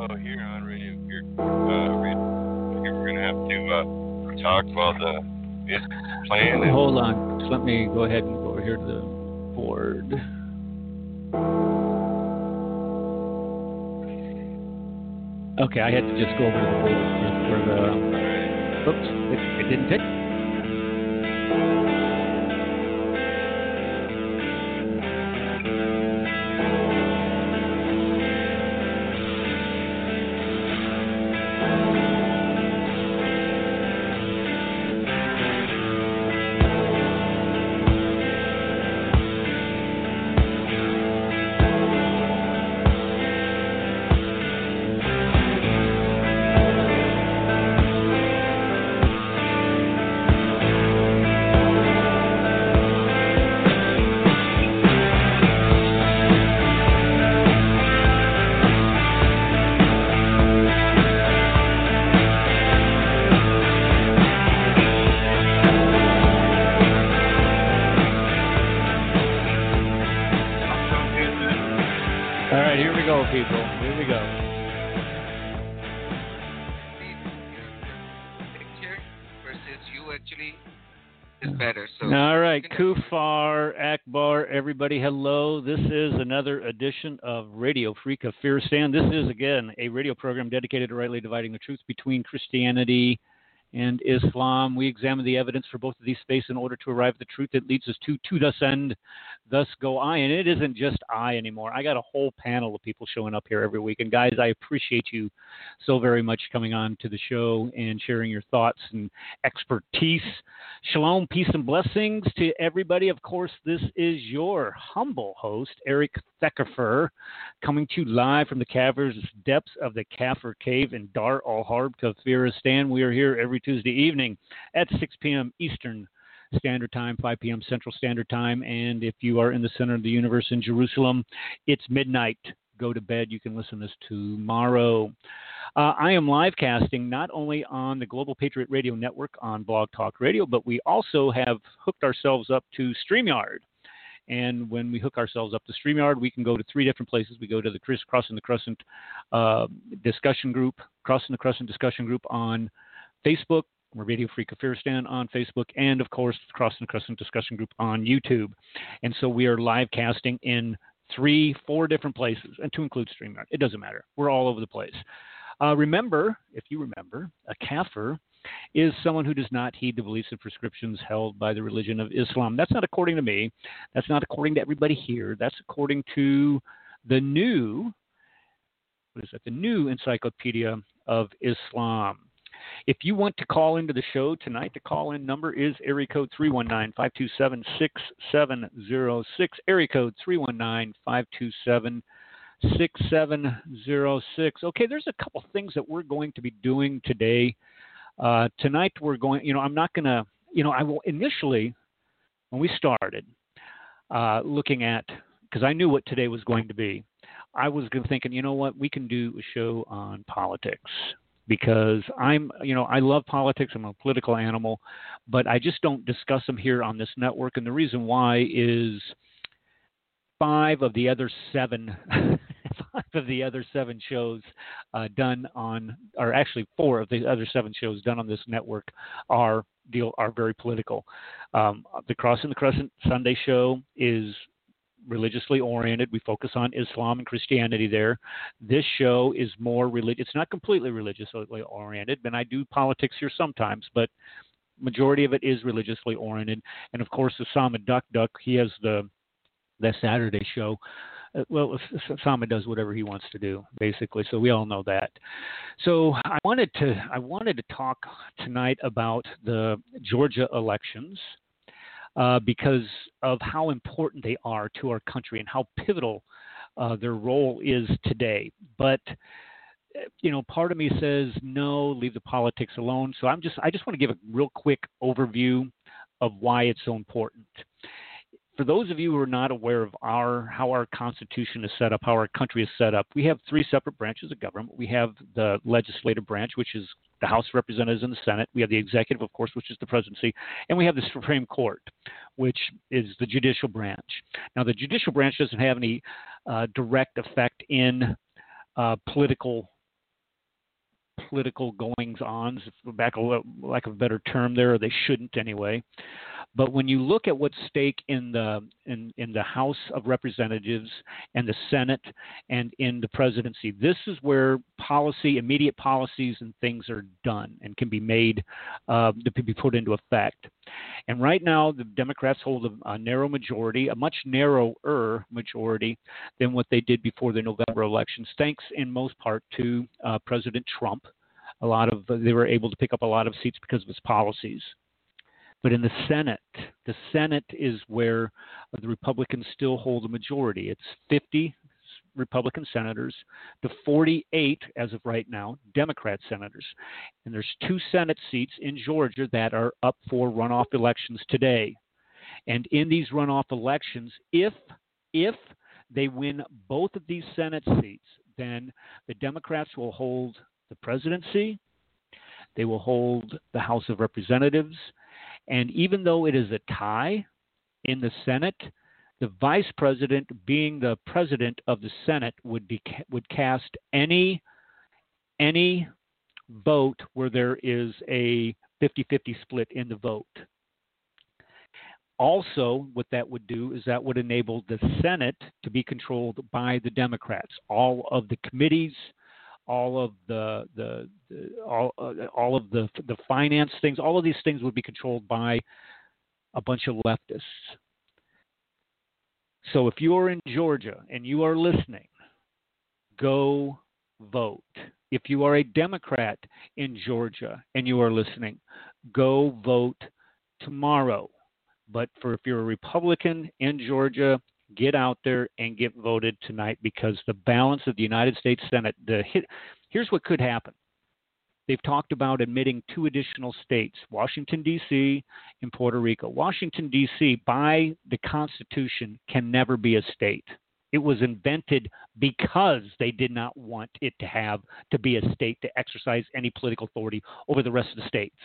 here on Radio Fear. Here we're gonna have to talk while the music's playing. Hold on. Just let me go ahead and go over here to the board. Okay, I had to just go over to the board for the. Oops, it didn't take. Kufar, Akbar, everybody, hello. This is another edition of Radio Free Kafiristan. This is, again, a radio program dedicated to rightly dividing the truth between Christianity and Islam. We examine the evidence for both of these faiths in order to arrive at the truth that leads us to thus end, thus go I. And it isn't just I anymore. I got a whole panel of people showing up here every week. And guys, I appreciate you so very much coming on to the show and sharing your thoughts and expertise. Shalom, peace, and blessings to everybody. Of course, this is your humble host, Eric Theckerfer, coming to you live from the cavernous depths of the Kafir Cave in Dar al-Harb, Kafiristan. We are here every Tuesday evening at 6 p.m. Eastern Standard Time, 5 p.m. Central Standard Time. And if you are in the center of the universe in Jerusalem, it's midnight. Go to bed. You can listen to this tomorrow. I am live casting not only on the Global Patriot Radio Network on Blog Talk Radio, but we also have hooked ourselves up to StreamYard. And when we hook ourselves up to StreamYard, we can go to three different places. We go to the Crossing the Crescent discussion group, Crossing the Crescent discussion group on Facebook. We're Radio Free Kafiristan on Facebook, and of course, the Crossing the Crescent discussion group on YouTube. And so we are live casting in 3-4 different places, and to include StreamYard. It doesn't matter. We're all over the place. Remember, if you remember, a kafir is someone who does not heed the beliefs and prescriptions held by the religion of Islam. That's not according to me. That's not according to everybody here. That's according to the new, the new Encyclopedia of Islam. If you want to call into the show tonight, the call-in number is area code 319-527-6706, area code 319-527-6706. Okay, there's a couple things that we're going to be doing today. Tonight we're going, I'm not going to, I will initially, when we started looking at, because I knew what today was going to be, I was thinking, you know what, we can do a show on politics. Because I love politics. I'm a political animal, but I just don't discuss them here on this network. And the reason why is 5 of the other 7 shows done on, or actually 4 of the other 7 shows done on this network are very political. The Crossing the Crescent Sunday show is religiously oriented. We focus on Islam and Christianity there. This show is more religious. It's not completely religiously oriented, and I do politics here sometimes, but majority of it is religiously oriented. And of course, Osama Duck, he has the Saturday show. Well, Osama does whatever he wants to do, basically. So we all know that. So I wanted to talk tonight about the Georgia elections. Because of how important they are to our country and how pivotal their role is today. But, part of me says, no, leave the politics alone. So I just want to give a real quick overview of why it's so important. For those of you who are not aware of how our Constitution is set up, how our country is set up, we have 3 separate branches of government. We have the legislative branch, which is the House of Representatives and the Senate. We have the executive, of course, which is the presidency. And we have the Supreme Court, which is the judicial branch. Now, the judicial branch doesn't have any direct effect in political political goings-ons, back lack of a better term there, or they shouldn't anyway. But when you look at what's at stake in the House of Representatives and the Senate and in the presidency, this is where immediate policies and things are done and can be made, that can be put into effect. And right now, the Democrats hold a narrow majority, a much narrower majority than what they did before the November elections, thanks in most part to President Trump. They were able to pick up a lot of seats because of his policies. But in the Senate is where the Republicans still hold a majority. It's 50 Republican senators to 48, as of right now, Democrat senators. And there's 2 Senate seats in Georgia that are up for runoff elections today. And in these runoff elections, if they win both of these Senate seats, then the Democrats will hold the presidency, they will hold the House of Representatives, and even though it is a tie in the Senate, the vice president, being the president of the Senate, would cast any vote where there is a 50-50 split in the vote. Also, what that would do is that would enable the Senate to be controlled by the Democrats. All of the committees, all of the finance things, all of these things would be controlled by a bunch of leftists. So if you are in Georgia and you are listening, go vote. If you are a Democrat in Georgia and you are listening, go vote tomorrow. But if you're a Republican in Georgia, get out there and get voted tonight, because the balance of the United States Senate, here's what could happen. They've talked about admitting 2 additional states, Washington, D.C. and Puerto Rico. Washington, D.C., by the Constitution, can never be a state. It was invented because they did not want it to be a state to exercise any political authority over the rest of the states.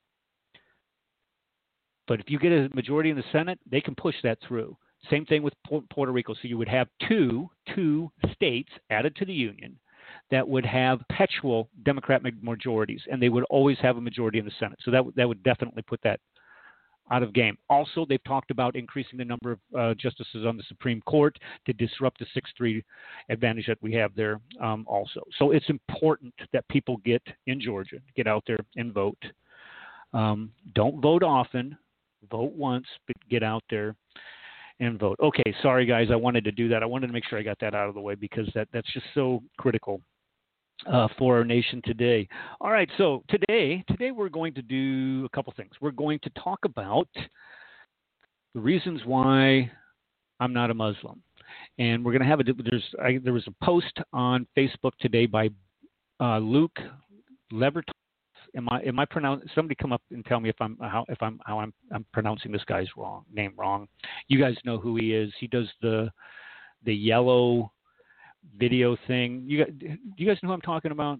But if you get a majority in the Senate, they can push that through. Same thing with Puerto Rico. So you would have two states added to the Union that would have perpetual Democratic majorities, and they would always have a majority in the Senate. So that would definitely put that out of game. Also, they've talked about increasing the number of justices on the Supreme Court to disrupt the 6-3 advantage that we have there also. So it's important that people get out there and vote. Don't vote often. Vote once, but get out there and vote. Okay, sorry guys, I wanted to do that. I wanted to make sure I got that out of the way, because that's just so critical for our nation today. All right, so today we're going to do a couple things. We're going to talk about the reasons why I'm not a Muslim, and we're going to have there was a post on Facebook today by Luke Levertov. Am I pronouncing? Somebody come up and tell me if I'm pronouncing this guy's name wrong. You guys know who he is. He does the yellow video thing. Do you guys know who I'm talking about?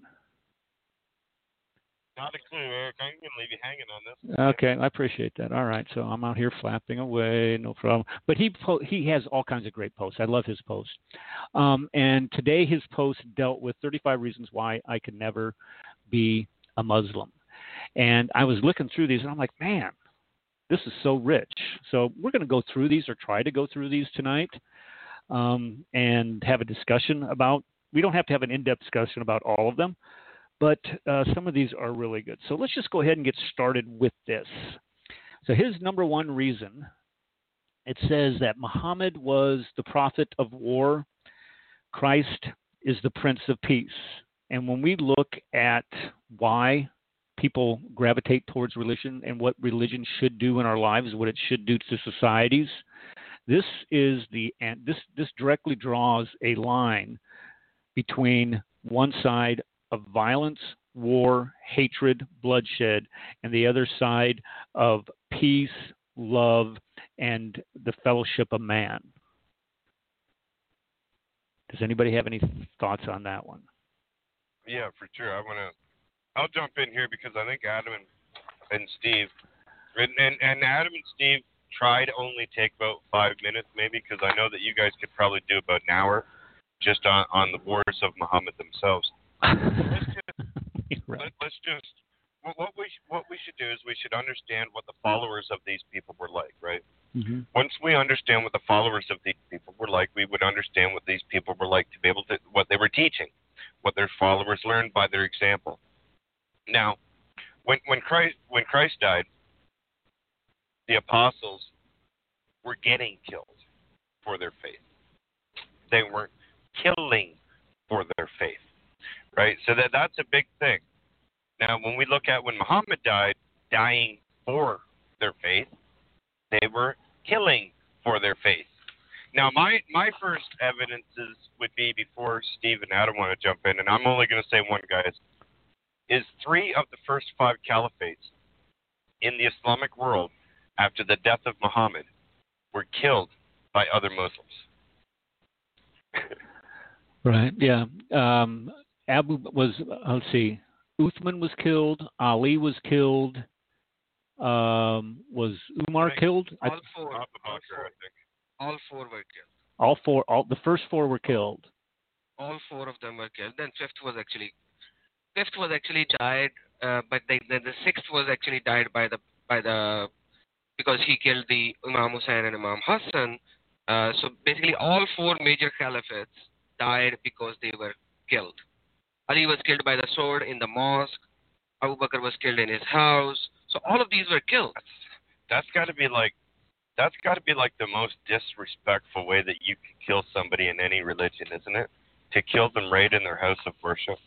Not a clue, Eric. I'm going to leave you hanging on this. Okay, I appreciate that. All right, so I'm out here flapping away, no problem. But he has all kinds of great posts. I love his posts. And today his post dealt with 35 reasons why I could never be a Muslim. And I was looking through these, and I'm like, man, this is so rich. So we're going to go through these, or try to go through these tonight, and have a discussion about. We don't have to have an in-depth discussion about all of them, but some of these are really good. So let's just go ahead and get started with this. So his number one reason, it says that Muhammad was the prophet of war. Christ is the Prince of Peace. And when we look at why people gravitate towards religion and what religion should do in our lives, what it should do to societies, this directly draws a line between one side of violence, war, hatred, bloodshed, and the other side of peace, love, and the fellowship of man. Does anybody have any thoughts on that one? Yeah, for sure. I'll jump in here, because I think Adam and Steve, and Adam and Steve try to only take about 5 minutes, maybe, because I know that you guys could probably do about an hour just on the wars of Muhammad themselves. Right. let's just what we should do is we should understand what the followers of these people were like, right? Mm-hmm. Once we understand what the followers of these people were like, we would understand what these people were like to be able to what they were teaching, what their followers learned by their example. Now, when Christ died, the apostles were getting killed for their faith. They weren't killing for their faith, right? So that's a big thing. Now, when we look at when Muhammad died, dying for their faith, they were killing for their faith. Now, my first evidences would be, before Steve and Adam want to jump in, and I'm only going to say one, guys, is 3 of the first 5 caliphates in the Islamic world after the death of Muhammad were killed by other Muslims. Right. Yeah. Abu was. Let's see. Uthman was killed. Ali was killed. Was Umar killed? All four. Abu Bakr, I think. All 4 were killed. All 4. The first 4 were killed. All 4 of them were killed. Then fifth was actually died, but the 6th was actually died by the because he killed the Imam Hussein and Imam Hassan. So basically, all 4 major caliphates died because they were killed. Ali was killed by the sword in the mosque. Abu Bakr was killed in his house. So all of these were killed. That's got to be like the most disrespectful way that you can kill somebody in any religion, isn't it? To kill them right in their house of worship.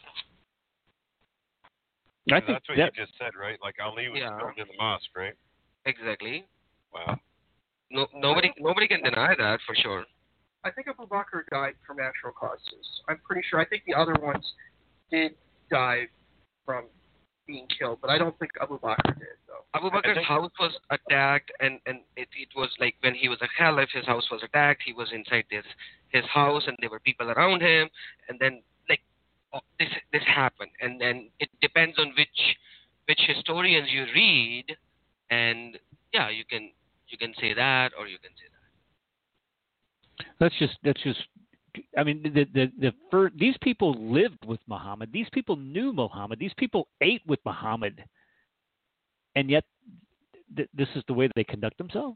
I think that's what you just said, right? Like Ali was killed in the mosque, right? Exactly. Wow. No, nobody can deny that for sure. I think Abu Bakr died from natural causes. I'm pretty sure. I think the other ones did die from being killed, but I don't think Abu Bakr did, though. Abu Bakr's house was attacked, and it was like when he was a caliph, his house was attacked. He was inside his house, and there were people around him, and then this happened, and then it depends on which historians you read, and yeah, you can say that or you can say that. That's just. I mean, these people lived with Muhammad. These people knew Muhammad. These people ate with Muhammad, and yet this is the way they conduct themselves.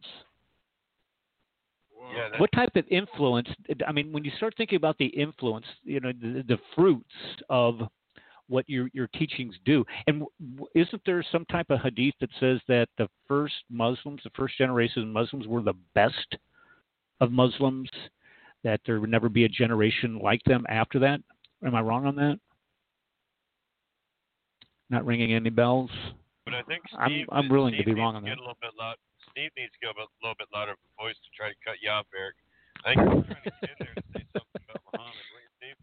Yeah, what type of influence? I mean, when you start thinking about the influence, the fruits of what your teachings do, and isn't there some type of hadith that says that the first generation of Muslims were the best of Muslims? That there would never be a generation like them after that? Am I wrong on that? Not ringing any bells? But I think I'm willing to be wrong on that. Steve needs to go a little bit louder of a voice to try to cut you off, Eric. I think you're trying to get in there to say something about Muhammad. Steve?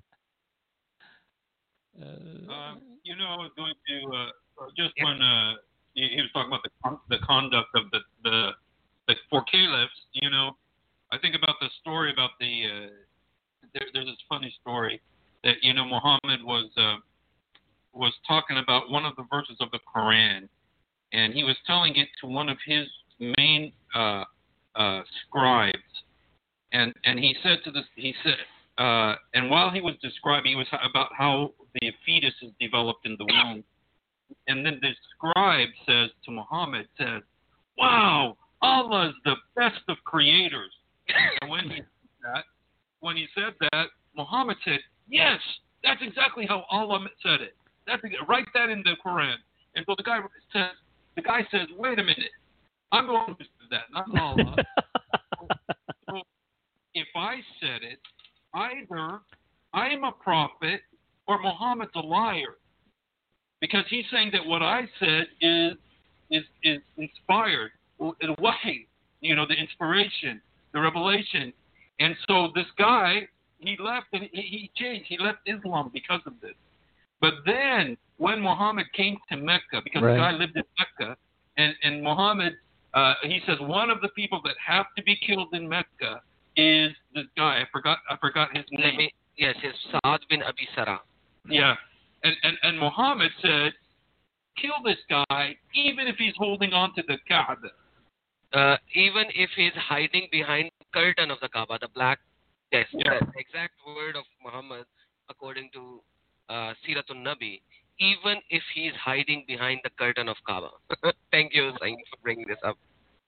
I was going to just when he was talking about the conduct of the 4 caliphs, I think about the story about there's this funny story that Muhammad was talking about one of the verses of the Quran, and he was telling it to one of his main scribes, and he said and while he was describing, he was about how the fetus is developed in the womb, and then the scribe says to Muhammad, "Wow, Allah is the best of creators." And when he said that, Muhammad said, "Yes, that's exactly how Allah said it. Write that in the Quran." And so the guy says, "Wait a minute, I'm going to do that, not Allah." So if I said it, either I am a prophet or Muhammad's a liar, because he's saying that what I said is inspired, the wahy, the inspiration, the revelation. And so this guy, he left and he changed. He left Islam because of this. But then when Muhammad came to Mecca, because the guy lived in Mecca, and Muhammad, he says one of the people that have to be killed in Mecca is this guy. I forgot his name. Yes, it's Saad bin Abi Sarah. Yeah. And Muhammad said, kill this guy even if he's holding on to the Kaaba. Even if he's hiding behind the curtain of the Kaaba, the black desk. Yeah. The exact word of Muhammad, according to Siratul Nabi, even if he's hiding behind the curtain of Kaaba. Thank you, Saeed, for bringing this up.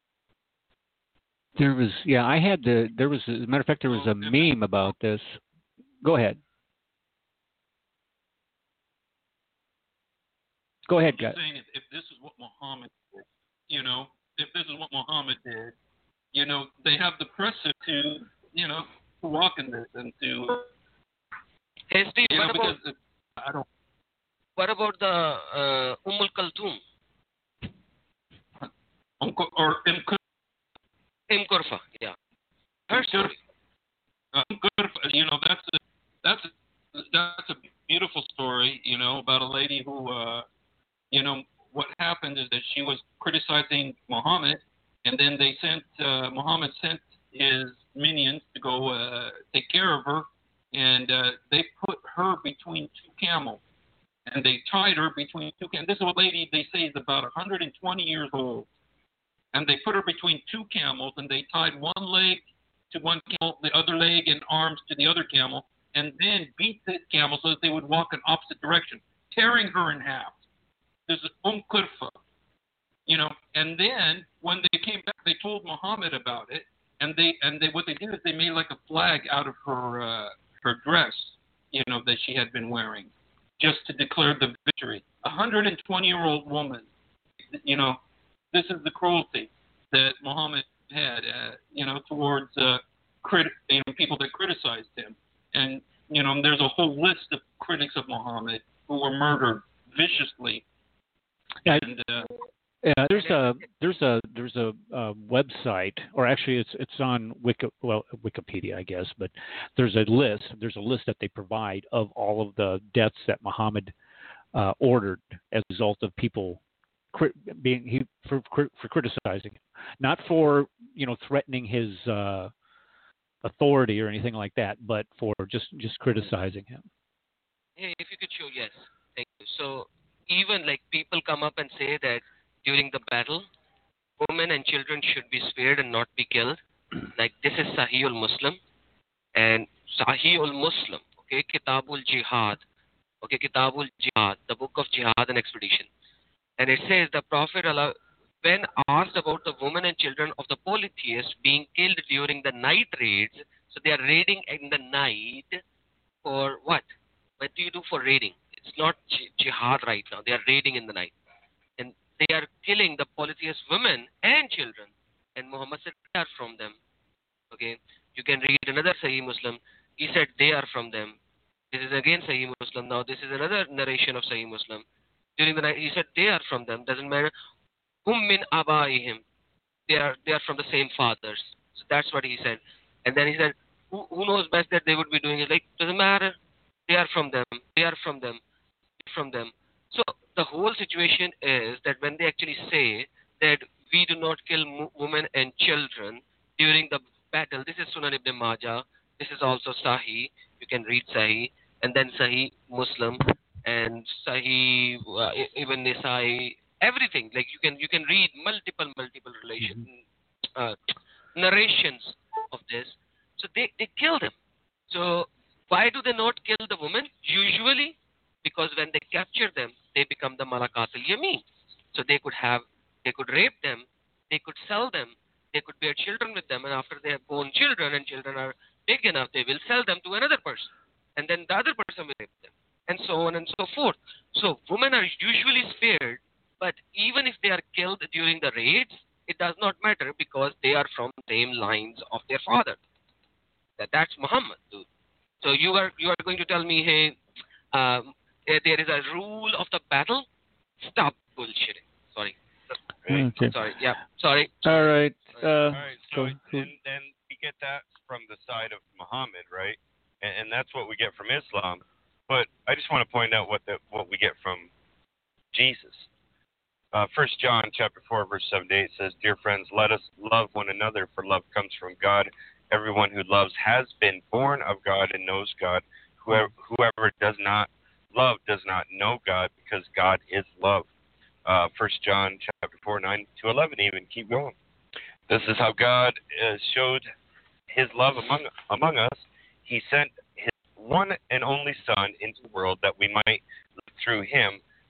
There was, as a matter of fact, there was a meme about this. Go ahead. Go ahead, guys. Saying if this is what Muhammad did, if this is what Muhammad did, they have the press to, to walk in this and to. Hey, Steve, what about the Kulthum? Or Kurfa, yeah. Her story. That's a beautiful story, about a lady who, what happened is that she was criticizing Muhammad, and then Muhammad sent his minions to go take care of her, and they put her between two camels, and they tied her between two camels. This is a lady they say is about 120 years old, and they put her between two camels, and they tied one leg to one camel, the other leg and arms to the other camel, and then beat the camel so that they would walk in opposite direction, tearing her in half. This is Kurfa, and then when they came back, they told Muhammad about it, and they what they did is they made like a flag out of her dress, that she had been wearing, just to declare the victory. 120-year-old woman, this is the cruelty that Muhammad had, towards people that criticized him. And, there's a whole list of critics of Muhammad who were murdered viciously. Yeah, and, there's a website, or actually it's on Wikipedia, I guess, but there's a list that they provide of all of the deaths that Muhammad ordered as a result of people for criticizing him, not for threatening his authority or anything like that, but for just criticizing him. Hey, if you could show, yes, thank you. So even like people come up and say that during the battle, women and children should be spared and not be killed. Like this is Sahih al-Muslim and Sahih al-Muslim. Okay, Kitabul Jihad. Okay, Kitabul Jihad, the book of Jihad and Expedition. And it says the Prophet, when asked about the women and children of the polytheists being killed during the night raids, so they are raiding in the night for what? What do you do for raiding? It's not jihad right now. They are raiding in the night. And they are killing the polytheist women and children. And Muhammad said they are from them. Okay. You can read another Sahih Muslim. He said they are from them. This is again Sahih Muslim. Now this is another narration of Sahih Muslim. During the night, he said they are from them. Doesn't matter. Min abaihim. They are from the same fathers. So that's what he said. And then he said, who knows best that they would be doing it? Like, doesn't matter. They are from them. They are from them. From them. So the whole situation is that when they actually say that we do not kill women and children during the battle, this is Sunan Ibn Majah. This is also Sahih. You can read Sahih. And then Sahih Muslim and Sahih Ibn Nisai. Everything. Like you can read multiple narrations of this. So they kill them. So why do they not kill the women? Usually because when they capture them, they become the Malakat al-Yamin. So they could rape them, they could sell them, they could bear children with them, and after they have born children and children are big enough, they will sell them to another person. And then the other person will rape them. And so on and so forth. So women are usually spared, but even if they are killed during the raids, it does not matter because they are from the same lines of their father. That's Muhammad, dude. So you are going to tell me, hey, there is a rule of the battle? Stop bullshitting. Sorry. Okay. Sorry. Yeah. Sorry. All right. All right. So and we get that from the side of Muhammad, right? And that's what we get from Islam. But I just want to point out what we get from Jesus. 1 John chapter 4 verse 7 to 8 says, "Dear friends, let us love one another, for love comes from God. Everyone who loves has been born of God and knows God. Whoever does not love does not know God, because God is love." 1 John chapter 4 9 to 11 even. Keep going. This is how God showed His love among us. He sent His one and only Son into the world that we might live through Him.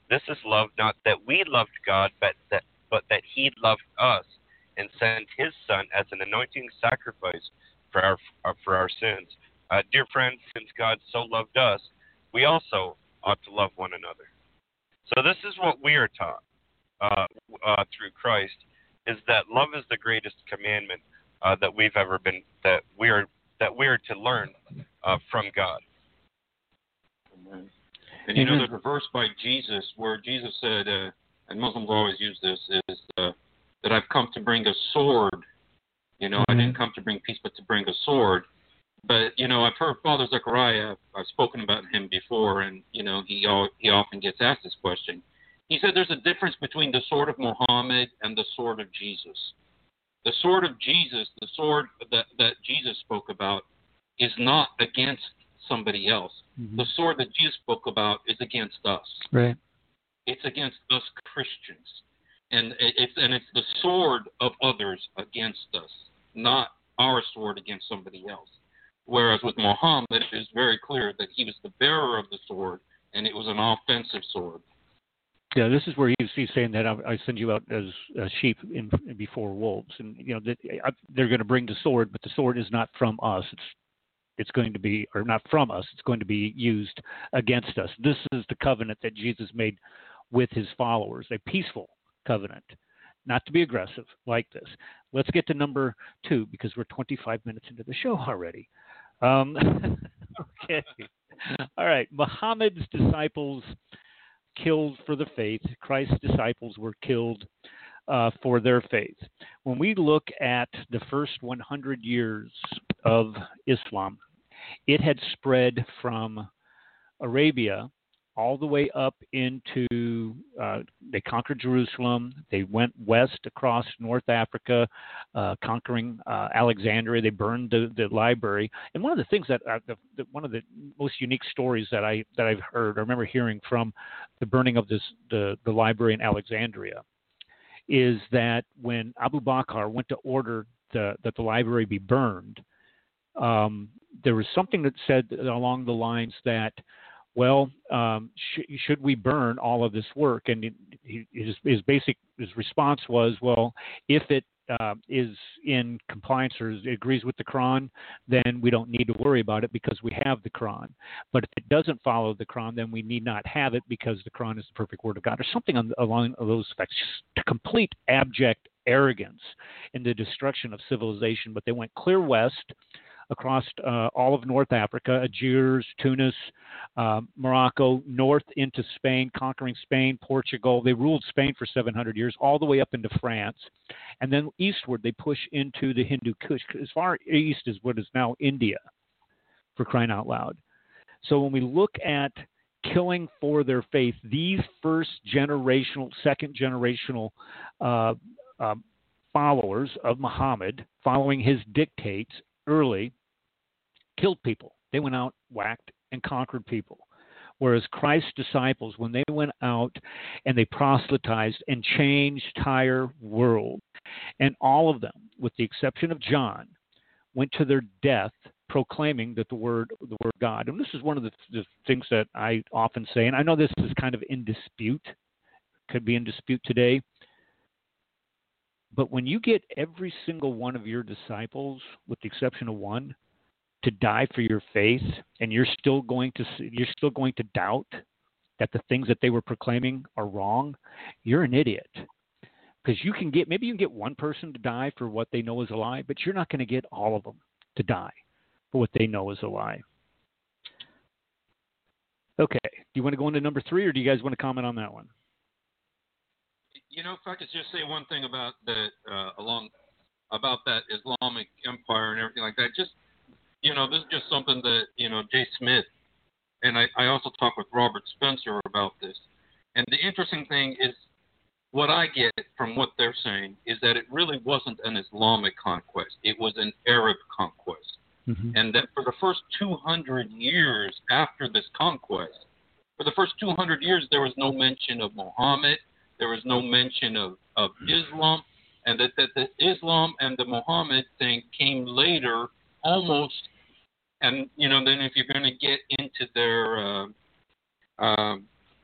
This is love, not that we loved God, but that He loved us and sent His Son as an anointing sacrifice for our sins. Dear friends, since God so loved us, we also ought to love one another. So this is what we are taught through Christ, is that love is the greatest commandment that we've ever been that we are to learn from God. Amen. And you know, there's a verse by Jesus where Jesus said, and Muslims always use this, is that I've come to bring a sword. You know, I didn't come to bring peace, but to bring a sword. But, you know, I've heard Father Zechariah, I've spoken about him before, and, you know, he often gets asked this question. He said there's a difference between the sword of Muhammad and the sword of Jesus. The sword of Jesus, the sword that Jesus spoke about, is not against somebody else. Mm-hmm. The sword that Jesus spoke about is against us. Right. It's against us Christians. And it's the sword of others against us, not our sword against somebody else. Whereas with Muhammad, it is very clear that he was the bearer of the sword, and it was an offensive sword. Yeah, this is where he's saying that I send you out as sheep before wolves, and you know that they're going to bring the sword, but the sword is not from us. It's going to be, or not from us. It's going to be used against us. This is the covenant that Jesus made with his followers, a peaceful covenant, not to be aggressive like this. Let's get to number 2 because we're 25 minutes into the show already. Okay. All right. Muhammad's disciples killed for the faith. Christ's disciples were killed for their faith. When we look at the first 100 years of Islam, it had spread from Arabia all the way up into, they conquered Jerusalem. They went west across North Africa, conquering Alexandria. They burned the library. And one of the things one of the most unique stories that I've heard, I remember hearing from the burning of the library in Alexandria, is that when Abu Bakr went to order that the library be burned, there was something that said along the lines that, well, should we burn all of this work? And his response was, well, if it is in compliance or it agrees with the Quran, then we don't need to worry about it because we have the Quran. But if it doesn't follow the Quran, then we need not have it because the Quran is the perfect word of God, or something along those facts. Just complete abject arrogance in the destruction of civilization. But they went clear west, across all of North Africa, Algiers, Tunis, Morocco, north into Spain, conquering Spain, Portugal. They ruled Spain for 700 years, all the way up into France. And then eastward, they push into the Hindu Kush. As far east as what is now India, for crying out loud. So when we look at killing for their faith, these first generational, second generational followers of Muhammad, following his dictates, early, killed people. They went out, whacked, and conquered people. Whereas Christ's disciples, when they went out and they proselytized and changed the entire world, and all of them, with the exception of John, went to their death proclaiming that the word God. And this is one of the things that I often say, and I know this is kind of in dispute, could be in dispute today. But when you get every single one of your disciples, with the exception of one, to die for your faith, and you're still going to doubt that the things that they were proclaiming are wrong, you're an idiot. Because maybe you can get one person to die for what they know is a lie, but you're not going to get all of them to die for what they know is a lie. Okay. Do you want to go into number 3, or do you guys want to comment on that one? You know, if I could just say one thing about that, about that Islamic empire and everything like that. Just, you know, this is just something that, you know, Jay Smith, and I also talked with Robert Spencer about this. And the interesting thing is, what I get from what they're saying is that it really wasn't an Islamic conquest. It was an Arab conquest. Mm-hmm. And that for the first 200 years after this conquest, for the first 200 years, there was no mention of Muhammad. There was no mention of Islam, and that the Islam and the Muhammad thing came later almost. And, you know, then if you're going to get into their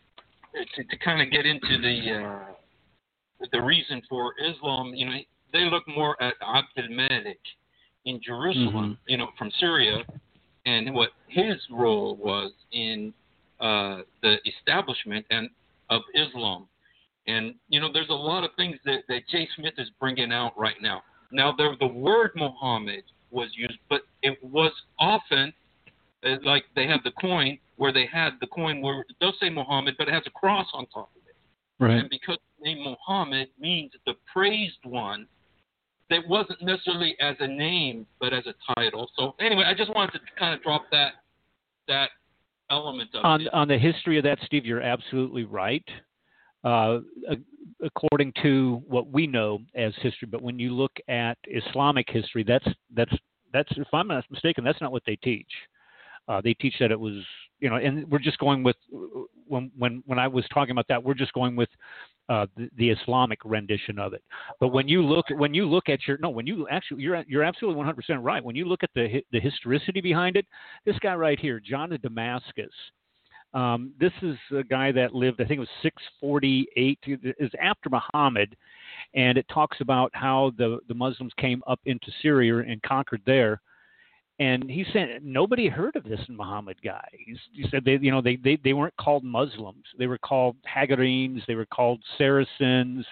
to kind of get into the reason for Islam, they look more at Abd al-Malik in Jerusalem, from Syria, and what his role was in the establishment of Islam. And, there's a lot of things that Jay Smith is bringing out right now. Now, the word Muhammad was used, but it was often, like they have the coin, where they had the coin where it does say Muhammad, but it has a cross on top of it. Right. And because the name Muhammad means the praised one, that wasn't necessarily as a name, but as a title. So anyway, I just wanted to kind of drop that element of it. On the history of that, Steve, you're absolutely right. According to what we know as history, but when you look at Islamic history, that's if I'm not mistaken, that's not what they teach. They teach that it was, and we're just going with when I was talking about that, we're just going with the Islamic rendition of it. But when you look at you're absolutely 100% right. When you look at the historicity behind it, this guy right here, John of Damascus. This is a guy that lived, I think it was 648, is after Muhammad, and it talks about how the Muslims came up into Syria and conquered there. And he said nobody heard of this Muhammad guy. He said they weren't called Muslims. They were called Hagarenes. They were called Saracens.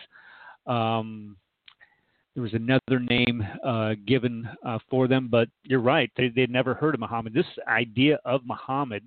There was another name given for them, but you're right. They'd never heard of Muhammad. This idea of Muhammad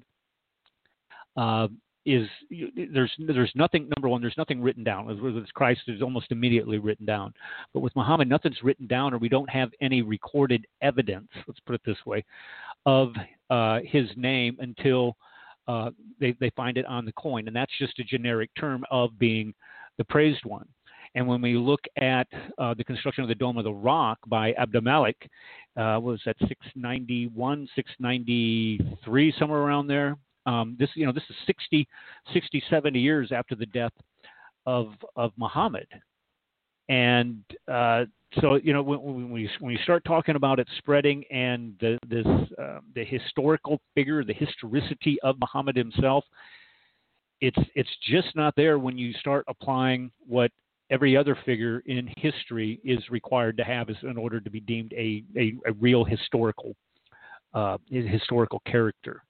there's nothing. Number one, there's nothing written down. With Christ, is almost immediately written down. But with Muhammad, nothing's written down, or we don't have any recorded evidence. Let's put it this way, of his name until they find it on the coin, and that's just a generic term of being the praised one. And when we look at the construction of the Dome of the Rock by Abd al-Malik, was that 691, 693, somewhere around there. This is 60, 70 years after the death of Muhammad, and so when you start talking about it spreading and the historical figure, the historicity of Muhammad himself, it's just not there when you start applying what every other figure in history is required to have in order to be deemed a real historical character.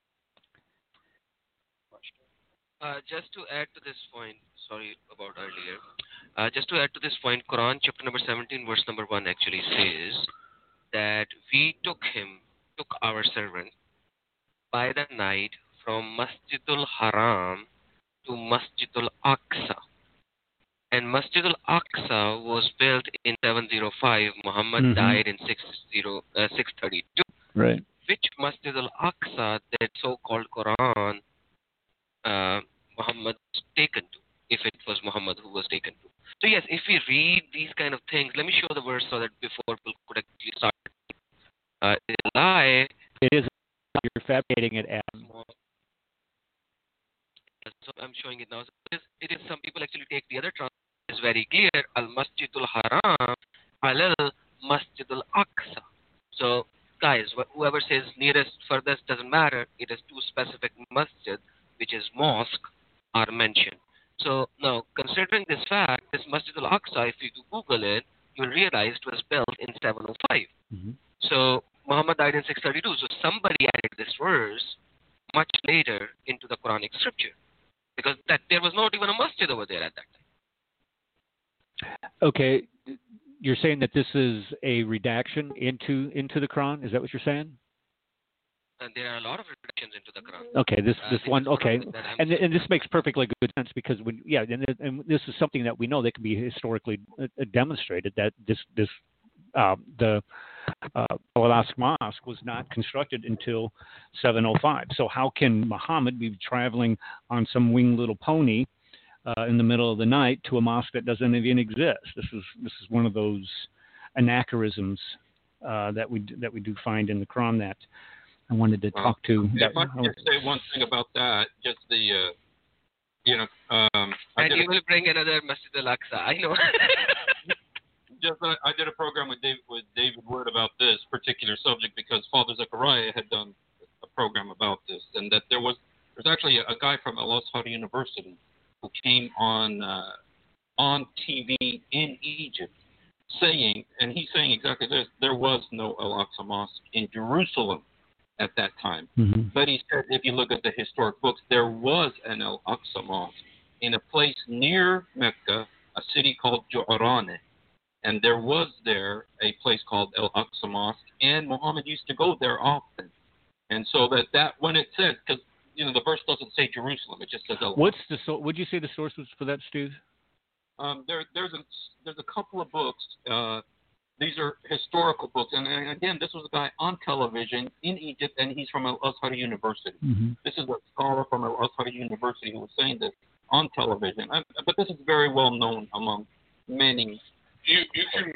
Just to add to this point, sorry about earlier. Just to add to this point, Quran chapter number 17, verse number 1 actually says that we took our servant by the night from Masjidul Haram to Masjidul Aqsa. And Masjidul Aqsa was built in 705. Muhammad died in 632. Right. Which Masjidul Aqsa, that so-called Quran, Muhammad was taken to, if it was Muhammad who was taken to. So yes, if we read these kind of things, let me show the verse so that before people could actually start. Lie. It is. You're fabricating it as. So I'm showing it now. So it is some people actually take the other translation. It's very clear. Al Masjidul Haram, Al Masjidul Aqsa. So guys, whoever says nearest, furthest doesn't matter. It is two specific masjid, which is mosque, are mentioned. So now, considering this fact, this Masjid al-Aqsa, if you Google it, you'll realize it was built in 705. Mm-hmm. So Muhammad died in 632. So somebody added this verse much later into the Quranic scripture, because there was not even a masjid over there at that time. Okay, you're saying that this is a redaction into the Quran? Is that what you're saying? And there are a lot of redactions into the Quran. Okay, this one. Okay, and this makes perfectly good sense because and this is something that we know that can be historically demonstrated that the Al-Aqsa Mosque was not constructed until 705. So how can Muhammad be traveling on some winged little pony in the middle of the night to a mosque that doesn't even exist? This is one of those anachronisms that we do find in the Quran that I wanted to talk to. If I could say one thing about that, just the, and you will bring another Masjid al-Aqsa, I know. I did a program with David Wood about this particular subject because Father Zechariah had done a program about this, and that there's actually a guy from Al-Azhar University who came on TV in Egypt saying, and he's saying exactly this, there was no Al-Aqsa Mosque in Jerusalem at that time. Mm-hmm. But he said if you look at the historic books, there was an Al-Aqsa Mosque in a place near Mecca, a city called Ju'rane. And there was there a place called Al-Aqsa Mosque, and Muhammad used to go there often. And so that when it says, because the verse doesn't say Jerusalem, it just says Al-Aqsa. Would you say the source was for that, Steve? There's a couple of books. These are historical books, and again, this was a guy on television in Egypt, and he's from Al-Azhar University. Mm-hmm. This is a scholar from Al-Azhar University who was saying this on television. But this is very well known among many. You can.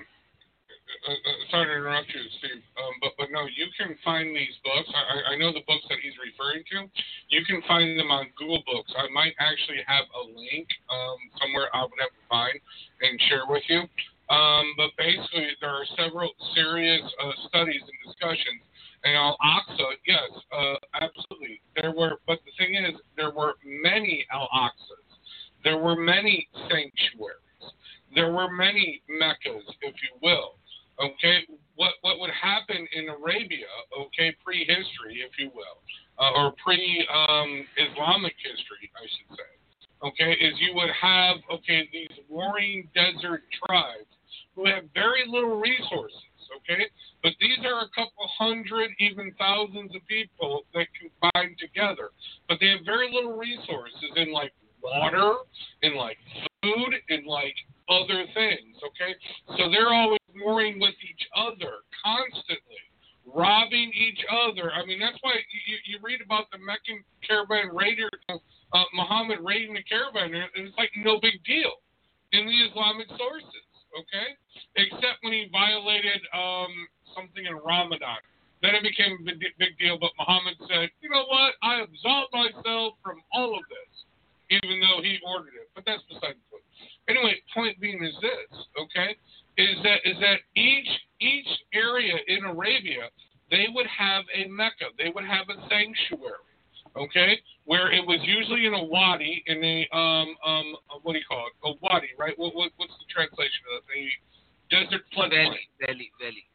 Sorry to interrupt you, Steve, but no, you can find these books. I know the books that he's referring to. You can find them on Google Books. I might actually have a link somewhere I would have to find and share with you. But basically, there are several serious studies and discussions. And Al-Aqsa, yes, absolutely. But the thing is, there were many Al-Aqsas. There were many sanctuaries. There were many Meccas, if you will. Okay, what would happen in Arabia, okay, prehistory, if you will, or pre-Islamic history, I should say, okay, is you would have, okay, these warring desert tribes who have very little resources, okay, but these are a couple hundred, even thousands of people that combine together, but they have very little resources in, like, water, in, like, food, in, like, other things, okay, so they're always warring with each other constantly, robbing each other. I mean, that's why you read about the Meccan caravan raider, Muhammad raiding the caravan, and it's like no big deal in the Islamic sources, okay? Except when he violated something in Ramadan. Then it became a big deal, but Muhammad said, you know what, I absolve myself from all of this, even though he ordered it. But that's beside the point. Anyway, point being is this, okay? Is that each area in Arabia, they would have a Mecca, they would have a sanctuary, okay, where it was usually in a wadi, in a what do you call it? A wadi, right? What's the translation of that? A desert floodplain. Valley.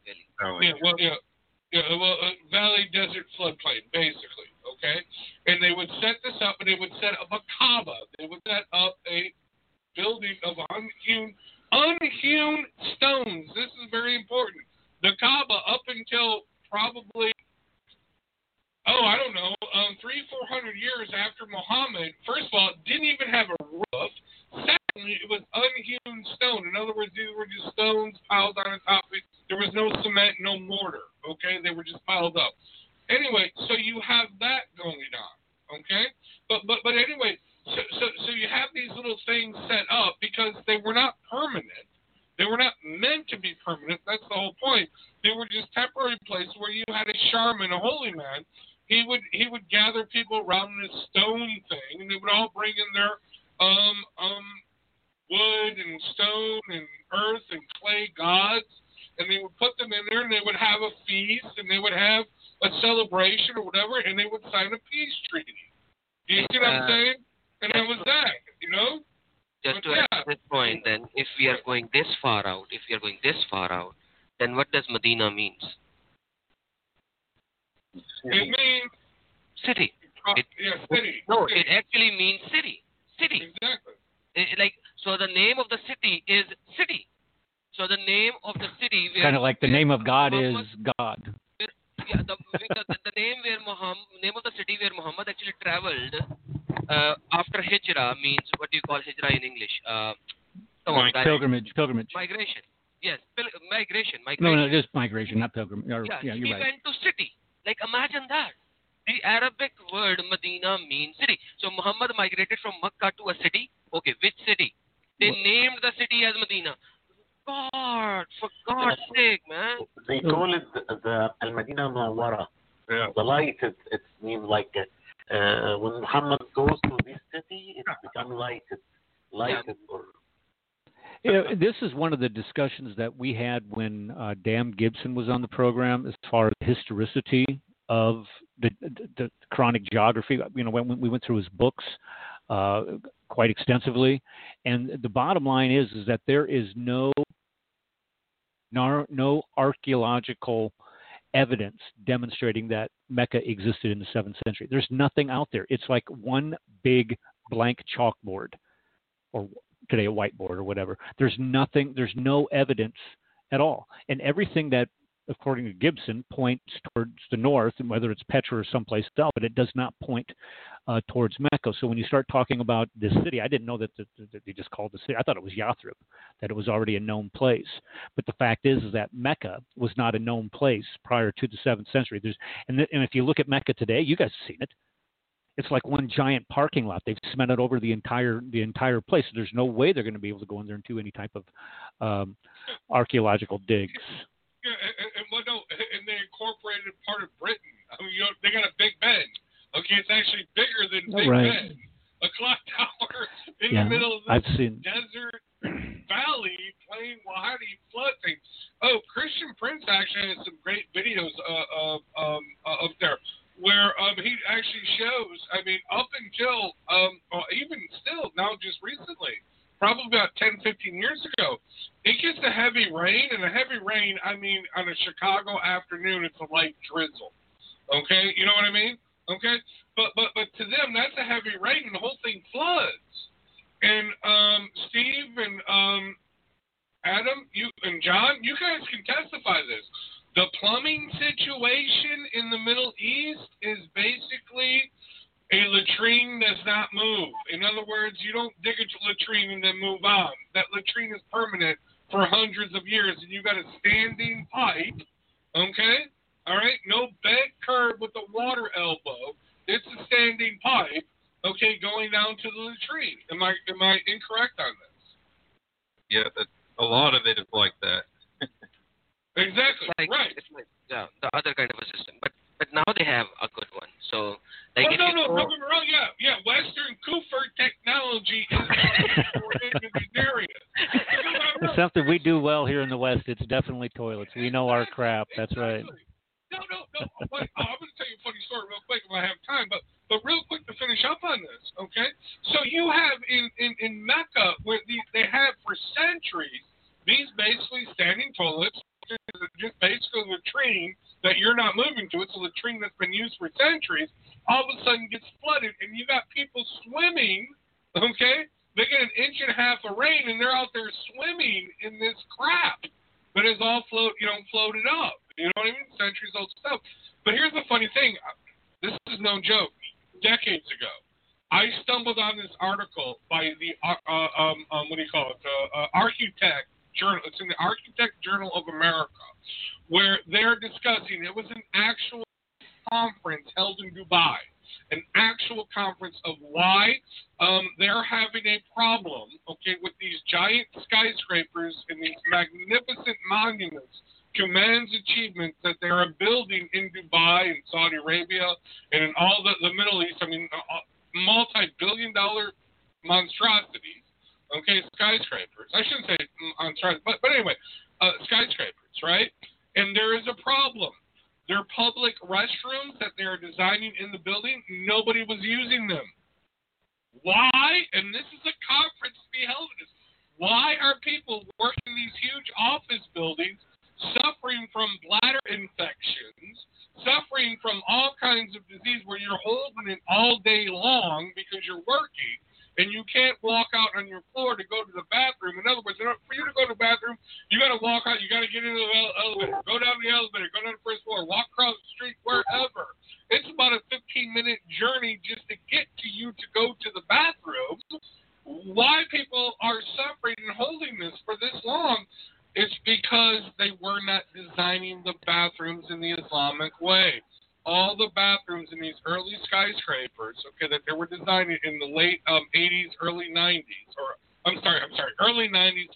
Valley desert floodplain, basically, okay. And they would set this up, and they would set up a Kaaba. They would set up a building of unhewn stones. This is very important. The Kaaba, up until probably, 300-400 years after Muhammad, first of all, didn't even have a roof. Secondly, it was unhewn stone. In other words, these were just stones piled on top of it. There was no cement, no mortar. Okay, they were just piled up. Anyway, so you have that going on. Okay, but anyway. So you have these little things set up because they were not permanent. They were not meant to be permanent. That's the whole point. They were just temporary places where you had a shaman, a holy man. He would gather people around this stone thing, and they would all bring in their wood and stone and earth and clay gods, and they would put them in there, and they would have a feast, and they would have a celebration or whatever, and they would sign a peace treaty. Do you see what I'm saying? And that was that, Just to add this point, then, if we are going this far out, then what does Medina means? It means city. City. No, it actually means city. City. Exactly. So the name of the city is city. So the name of the city. Kind of like the name of God is God. Yeah, the name of the city where Muhammad actually traveled after Hijrah means, what do you call Hijrah in English? Pilgrimage. Migration. Yes, migration. No, just migration, not pilgrimage. Yeah, you're he right. went to city. Like, imagine that. The Arabic word Medina means city. So Muhammad migrated from Mecca to a city. Okay, which city? They named the city as Medina. God, for God's sake, man. They call it the Al-Madinah Munawwara. Yeah. The light, it means like when Muhammad goes to this city, it becomes lighted. This is one of the discussions that we had when Dan Gibson was on the program, as far as historicity of the Quranic geography. When we went through his books, quite extensively. And the bottom line is that there is no archaeological evidence demonstrating that Mecca existed in the 7th century. There's nothing out there. It's like one big blank chalkboard, or today a whiteboard or whatever. There's nothing, there's no evidence at all. And everything that, according to Gibson, points towards the north, and whether it's Petra or someplace else, but it does not point towards Mecca. So when you start talking about this city, I didn't know that they just called the city. I thought it was Yathrib, that it was already a known place. But the fact is that Mecca was not a known place prior to the 7th century. And if you look at Mecca today, you guys have seen it. It's like one giant parking lot. They've cemented over the entire place. There's no way they're going to be able to go in there and do any type of archaeological digs. Yeah, and they incorporated part of Britain. I mean, they got a Big Ben. Okay, it's actually bigger than Big Ben. A clock tower in the middle of the desert valley playing Wahadi flooding. Oh, Christian Prince actually has some great videos up there where he actually shows, I mean, up until, even still, now just recently, probably about 10, 15 years ago, it gets a heavy rain, and a heavy rain, I mean, on a Chicago afternoon, it's a light drizzle. Okay? You know what I mean? Okay? But to them, that's a heavy rain, and the whole thing floods. And Steve and Adam, you and John, you guys can testify this. The plumbing situation in the Middle East is basically a latrine does not move. In other words, you don't dig a latrine and then move on. That latrine is permanent for hundreds of years, and you got a standing pipe, okay? All right? No bent curb with a water elbow. It's a standing pipe, okay, going down to the latrine. Am I incorrect on this? Yeah, a lot of it is like that. Exactly, right. It's like, the other kind of a system. But now they have a good one. So, like, don't get me wrong. Yeah. Western Cooper technology is in these areas. It's something we do well here in the West. It's definitely toilets. We know our crap. That's right. No. Wait, I'm going to tell you a funny story real quick if I have time. But real quick to finish up on this, okay? So you have in Mecca where they have for centuries these basically standing toilets, just basically a latrine that you're not moving to. It's a latrine that's been used for centuries. All of a sudden gets flooded, and you got people swimming, okay? They get an inch and a half of rain, and they're out there swimming in this crap that is all floated up. You know what I mean? Centuries old stuff. But here's the funny thing. This is no joke. Decades ago, I stumbled on this article by the, Architect Journal. It's in the Architect Journal of America, where they're discussing, it was an actual conference held in Dubai, an actual conference of why they're having a problem, okay, with these giant skyscrapers and these magnificent monuments to man's achievements that they are building in Dubai and Saudi Arabia and in all the Middle East. I mean, multi-billion-dollar monstrosities. Okay, skyscrapers. I shouldn't say monstrosities, but anyway, skyscrapers, right? And there is a problem. Their public restrooms that they are designing in the building, nobody was using them. Why? And this is a conference to be held in this. Why are people working in these huge office buildings suffering from bladder infections, suffering from all kinds of disease where you're holding it all day long because you're working, and you can't walk out on your floor to go to the bathroom? In other words, for you to go to the bathroom, you got to walk out, you got to get into the elevator, go down the elevator, go down the first floor, walk across the street, wherever. It's about a 15-minute journey just to get to you to go to the bathroom. Why people are suffering and holding this for this long? It's because they were not designing the bathrooms in the Islamic way. All the bathrooms in these early skyscrapers, okay, that they were designing in the late 80s, early 90s, early 90s,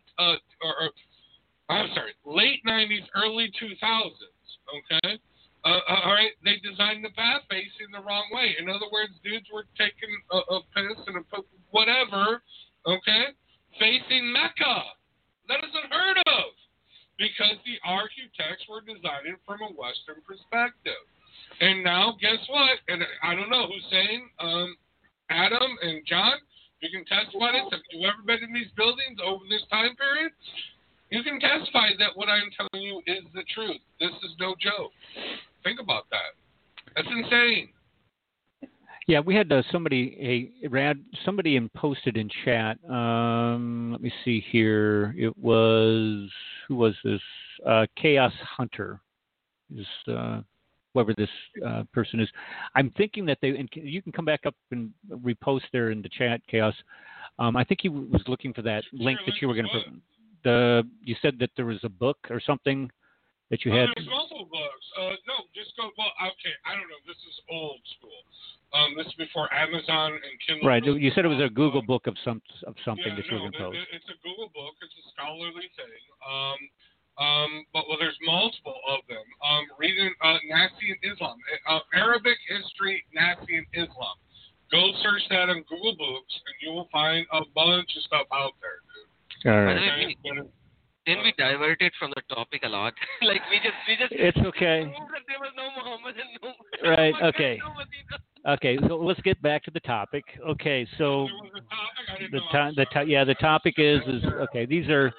late 90s, early 2000s, okay? All right, they designed the bath basin the wrong way. In other words, dudes were taking a piss and whatever, okay, facing Mecca. That is unheard of because the architects were designing from a Western perspective. And now, guess what? And I don't know, Hussein, Adam, and John, You can testify this. Have you ever been in these buildings over this time period? You can testify that what I'm telling you is the truth. This is no joke. Think about that. That's insane. Yeah, we had somebody posted in chat. Let me see here. It was, who was this? Chaos Hunter. Whoever this person is. I'm thinking that and you can come back up and repost there in the chat, Chaos. I think he was looking for that link that you were going to put. You said that there was a book or something that you had. There's multiple books. No, just go. Well, okay, I don't know. This is old school. This is before Amazon and Kindle. Right. You said it was a Google book of something that you were going to post. It's a Google book. It's a scholarly thing. But there's multiple of them. Reading Nazi and Islam, Arabic history, Nazi and Islam. Go search that on Google Books, and you will find a bunch of stuff out there, dude. All right. Didn't we diverted from the topic a lot? Like we just. It's okay. There was no Muhammad and no. Right. Okay. Okay. So let's get back to the topic. Okay. So the topic is okay. These are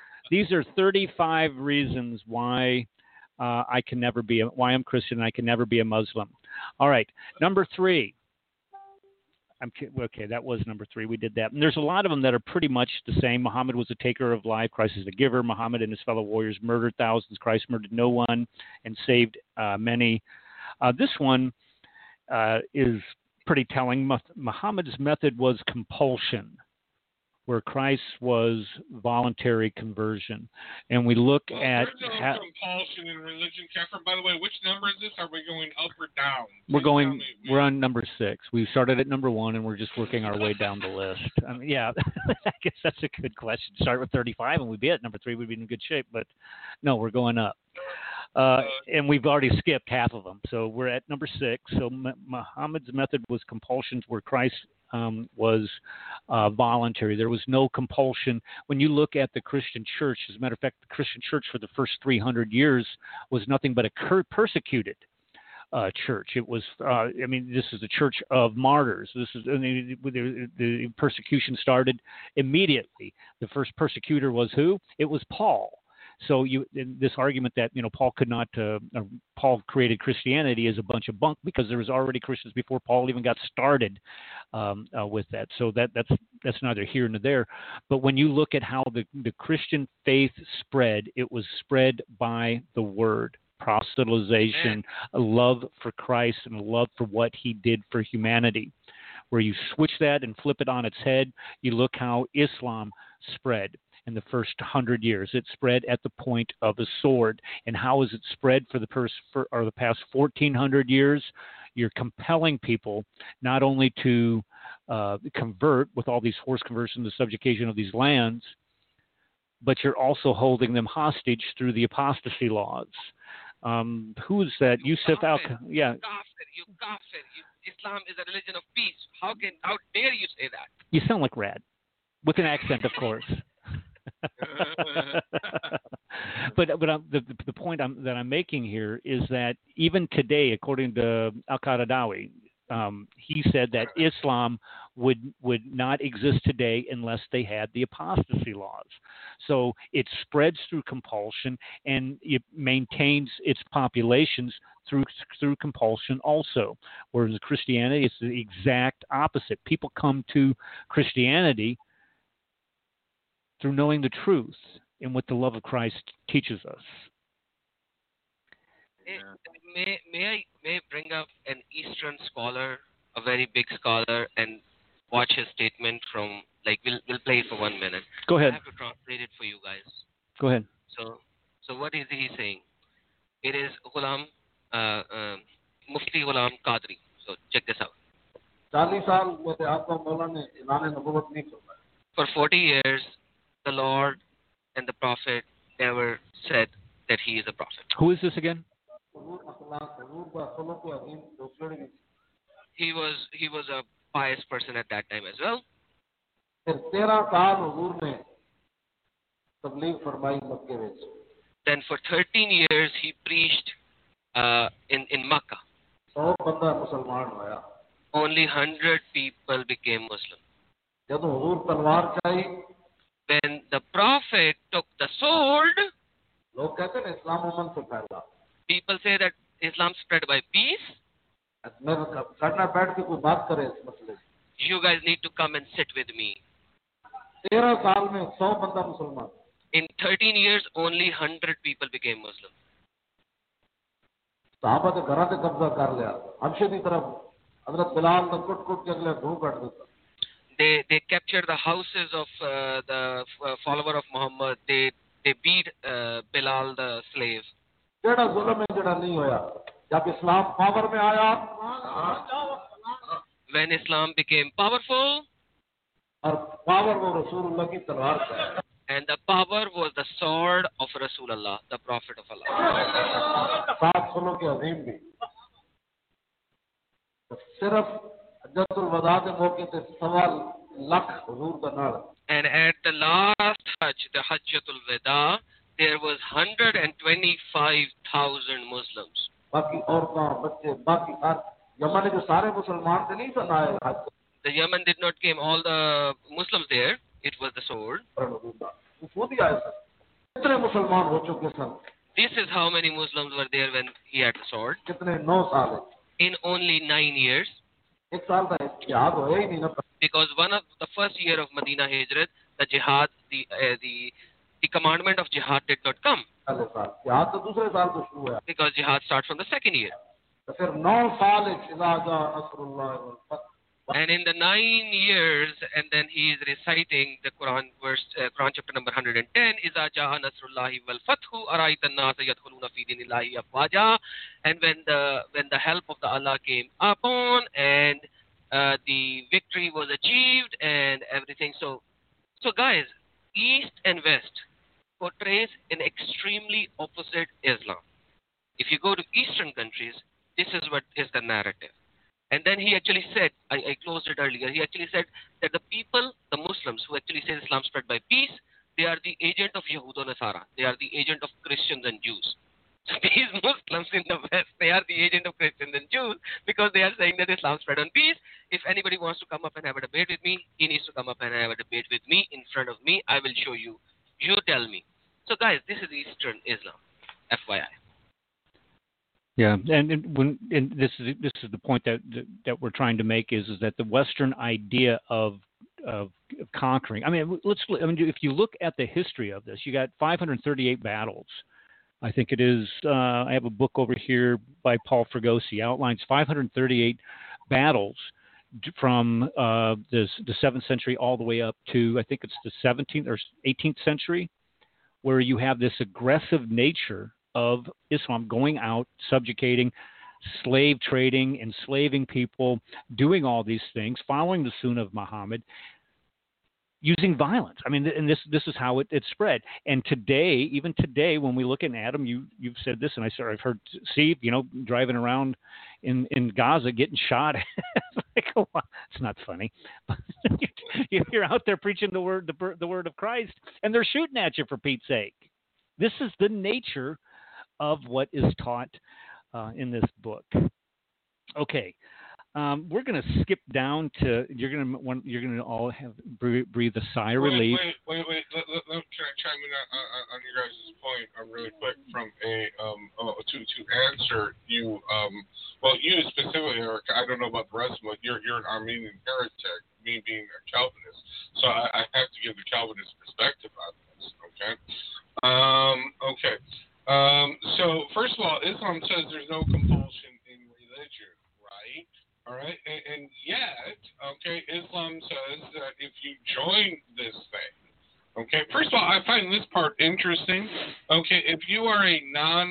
35 reasons why why I'm Christian and I can never be a Muslim. All right. Number 3. Okay, that was number 3. We did that. And there's a lot of them that are pretty much the same. Muhammad was a taker of life. Christ is the giver. Muhammad and his fellow warriors murdered thousands. Christ murdered no one and saved many. This one is pretty telling. Muhammad's method was compulsion, where Christ was voluntary conversion. And we look at... There's no compulsion in religion, Kefir. By the way, which number is this? Are we going up or down? We're on number 6. We started at number 1, and we're just working our way down the list. I guess that's a good question. Start with 35, and we'd be at number 3. We'd be in good shape. But no, we're going up. And we've already skipped half of them. So we're at number 6. So Muhammad's method was compulsions, where Christ was voluntary. There was no compulsion. When you look at the Christian church, as a matter of fact, the Christian church for the first 300 years was nothing but a persecuted church. It was, this is the church of martyrs. The persecution started immediately. The first persecutor was who? It was Paul. So this argument that Paul could not, Paul created Christianity is a bunch of bunk, because there was already Christians before Paul even got started with that. So that's neither here nor there. But when you look at how the Christian faith spread, it was spread by the word, proselytization, a love for Christ, and a love for what he did for humanity. Where you switch that and flip it on its head, you look how Islam spread. In the first 100 years, it spread at the point of a sword. And how has it spread for the past 1,400 years? You're compelling people not only to convert with all these forced conversions, the subjugation of these lands, but you're also holding them hostage through the apostasy laws. Who is that? Yusuf Al? Yeah. You kafir. Islam is a religion of peace. How dare you say that? You sound like Rad, with an accent, of course. But the point that I'm making here is that even today, according to Al-Qaradawi, he said that Islam would not exist today unless they had the apostasy laws. So it spreads through compulsion, and it maintains its populations through compulsion also. Whereas Christianity, it's the exact opposite. People come to Christianity through knowing the truth and what the love of Christ teaches us. May I bring up an Eastern scholar, a very big scholar, and watch his statement from, we'll play it for 1 minute. Go ahead. I have to translate it for you guys. Go ahead. So what is he saying? It is Ghulam, Mufti Ghulam Qadri. So check this out. For 40 years, the Lord and the Prophet never said that he is a prophet. Who is this again? He was a pious person at that time as well. Then for 13 years he preached in Makkah. Only 100 people became Muslim. ਜਦੋਂ ਹਜ਼ੂਰ ਤਲਵਾਰ ਚਾਹੀ when the Prophet took the sword, ਲੋਕ कहते हैं इस्लाम अमन से फैला people say that Islam spread by peace. मेरे करना बैठ के कोई बात करे इस मसले से You guys need to come and sit with me. 13 साल में 100 बंदा मुसलमान In 13 years, only 100 people became Muslim. साहबा ने घरां ते कब्जा कर लिया हमशे की तरफ हजरत बिलाल ने कुट कुट के अगले धू कट दिता They captured the houses of the follower of Muhammad. They beat Bilal the slave. जेड़ा जुल्म है जेड़ा नहीं होया जब इस्लाम पावर में आया When Islam became powerful, और पावर वो रसूलुल्लाह की तलवार का and the power was the sword of Rasulullah, the Prophet of Allah. साथ सुनो के अजीम भी सिर्फ हज्जतुल वदा के मौके पे 1.25 लाख हुजूर का नारा And at the last Hajj, the Hajjatul Wada, there was 125,000 Muslims. बाकी औरतां बच्चे बाकी यमन के सारे मुसलमान थे नहीं सनाए हज The Yemen did not came all the Muslims there. It was the sword. वो खुद ही आए थे कितने मुसलमान हो चुके सन This is how many Muslims were there when he had the sword. कितने 9 साल है In only 9 years. एक साल का याद हो ही नहीं ना Because one of the first year of Medina Hijrat, the jihad, the commandment of jihad did not come. पहले साल याद तो दूसरे साल तो शुरू हुआ Because jihad starts from the second year. तो फिर 9 साल इज़ा जा नसरुल्लाह वल फतह And in the 9 years, and then he is reciting the Quran verse, Quran chapter number 110, إِذَا جَاءَ نَصْرُ اللَّهِ وَالْفَتْحُ أَرَأَيْتَ النَّاسَ يَدْخُلُونَ فِي دِينِ اللَّهِ أَفْوَاجًا. And when the help of the Allah came upon, and the victory was achieved, and everything. So guys, East and West portrays an extremely opposite Islam. If you go to Eastern countries, this is what is the narrative. And then he actually said, I closed it earlier, he actually said that the people, the Muslims who actually say Islam spread by peace, they are the agent of Yahud and Nasara. They are the agent of Christians and Jews. So these Muslims in the West, they are the agent of Christians and Jews because they are saying that Islam spread on peace. If anybody wants to come up and have a debate with me, he needs to come up and have a debate with me in front of me. I will show you. You tell me. So guys, this is Eastern Islam, FYI. Yeah, and this is the point that we're trying to make is that the Western idea of conquering. I mean, if you look at the history of this, you got 538 battles. I think it is. I have a book over here by Paul Fregosi outlines 538 battles from the 7th century all the way up to I think it's the 17th or 18th century, where you have this aggressive nature of Islam going out, subjugating, slave trading, enslaving people, doing all these things, following the Sunnah of Muhammad, using violence. I mean, and this is how it spread. And today, even today, when we look at Adam, you've said this, and I've heard Steve, driving around in Gaza getting shot. Like, oh, it's not funny. You're out there preaching the word of Christ, and they're shooting at you for Pete's sake. This is the nature of what is taught in this book. Okay, we're going to skip down to you're going to all have breathe a sigh of relief. Wait. Can I chime in on your guys' point really quick from to answer you? Well, you specifically, Eric. I don't know about the rest of them. You're an Armenian heretic. Me being a Calvinist, so I have to give the Calvinist perspective on this. Okay. Okay. So first of all, Islam says there's no compulsion in religion, right? All right, and yet, okay, Islam says that if you join this thing, okay, first of all, I find this part interesting. Okay, if you are a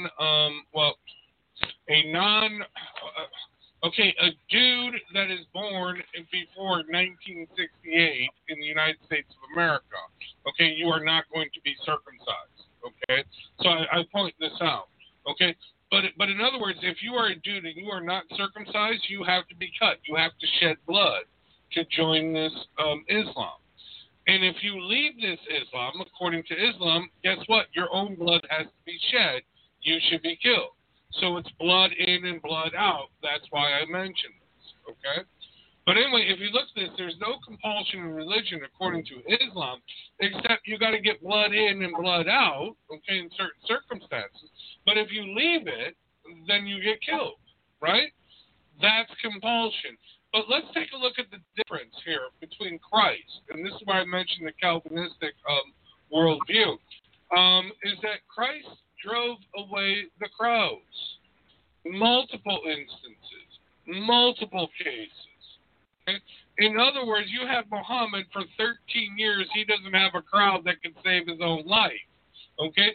dude that is born before 1968 in the United States of America, okay, you are not going to be circumcised. Okay, so I point this out. Okay, but in other words, if you are a dude and you are not circumcised, you have to be cut. You have to shed blood to join this Islam. And if you leave this Islam, according to Islam, guess what? Your own blood has to be shed. You should be killed. So it's blood in and blood out. That's why I mentioned this. Okay. But anyway, if you look at this, there's no compulsion in religion according to Islam, except you got to get blood in and blood out, okay, in certain circumstances. But if you leave it, then you get killed, right? That's compulsion. But let's take a look at the difference here between Christ, and this is why I mentioned the Calvinistic worldview, is that Christ drove away the crowds. Multiple instances, multiple cases. Okay? In other words, you have Muhammad for 13 years. He doesn't have a crowd that can save his own life. Okay,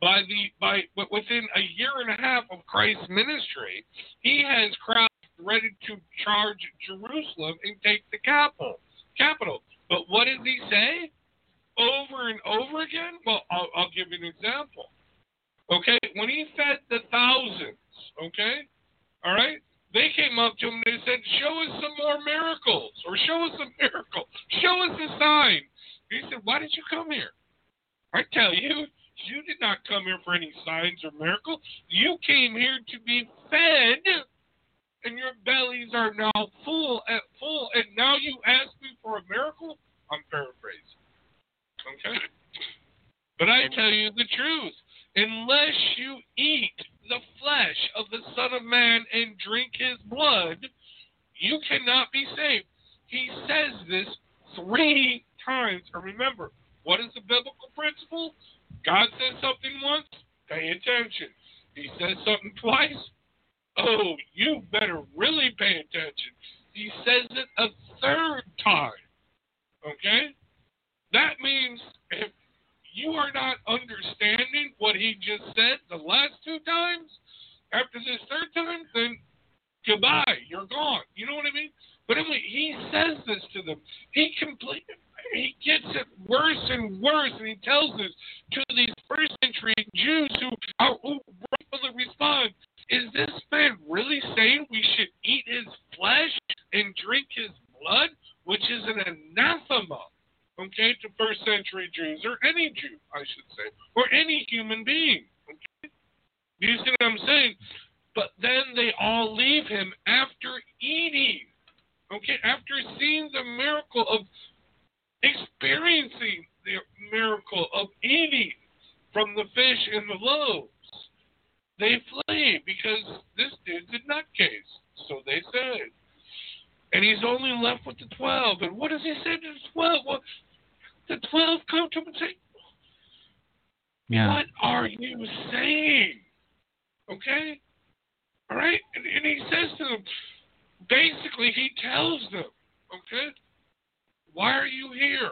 within a year and a half of Christ's ministry, he has crowds ready to charge Jerusalem and take the capital. But what does he say over and over again? Well, I'll give you an example. Okay, when he fed the thousands, okay, all right, they came up to him and they said, show us some more miracles, or show us a miracle, show us a sign. He said, why did you come here? I tell you, you did not come here for any signs or miracles. You came here to be fed, and your bellies are now full, and now you ask me for a miracle? I'm paraphrasing. Okay? But I tell you the truth. Unless you eat the flesh of the Son of Man and drink his blood, you cannot be saved. He says this 3 times. And remember, what is the biblical principle? God says something once, pay attention. He says something twice, oh, you better really pay attention. He says it a 3rd time. Okay? That means if you are not understanding what he just said the last 2 times, after this 3rd time, then goodbye, you're gone. You know what I mean? But anyway, he says this to them. He gets it worse and worse, and he tells this to these first century Jews who rightfully respond, is this man really saying we should eat his flesh and drink his blood, which is an anathema, okay, to first century Jews, or any Jew, I should say, or any human being, okay? Do you see what I'm saying? But then they all leave him after eating, okay, after seeing the miracle of experiencing the miracle of eating from the fish and the loaves. They flee because this dude's a nutcase, so they said. And he's only left with the 12. And what does he say to the 12? Well, the 12 come to him and say, what are you saying? Okay? All right? And he says to them, basically he tells them, okay, why are you here?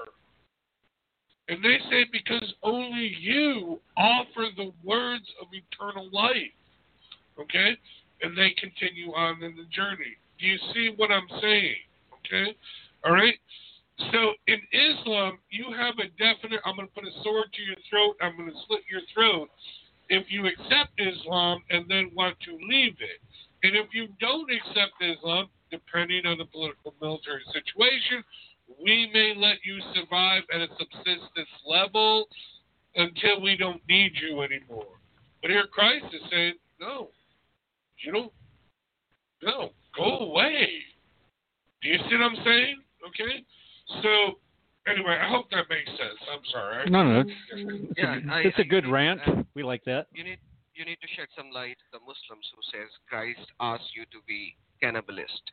And they say, because only you offer the words of eternal life. Okay? And they continue on in the journey. Do you see what I'm saying? Okay? All right? So in Islam, you have a definite, I'm going to put a sword to your throat, I'm going to slit your throat if you accept Islam and then want to leave it. And if you don't accept Islam, depending on the political military situation, we may let you survive at a subsistence level until we don't need you anymore. But here Christ is saying, no, you don't, no, go away. Do you see what I'm saying? Okay? So, anyway, I hope that makes sense. I'm sorry. No, it's a good rant. We like that. You need to shed some light to the Muslims who says Christ asked you to be cannibalist.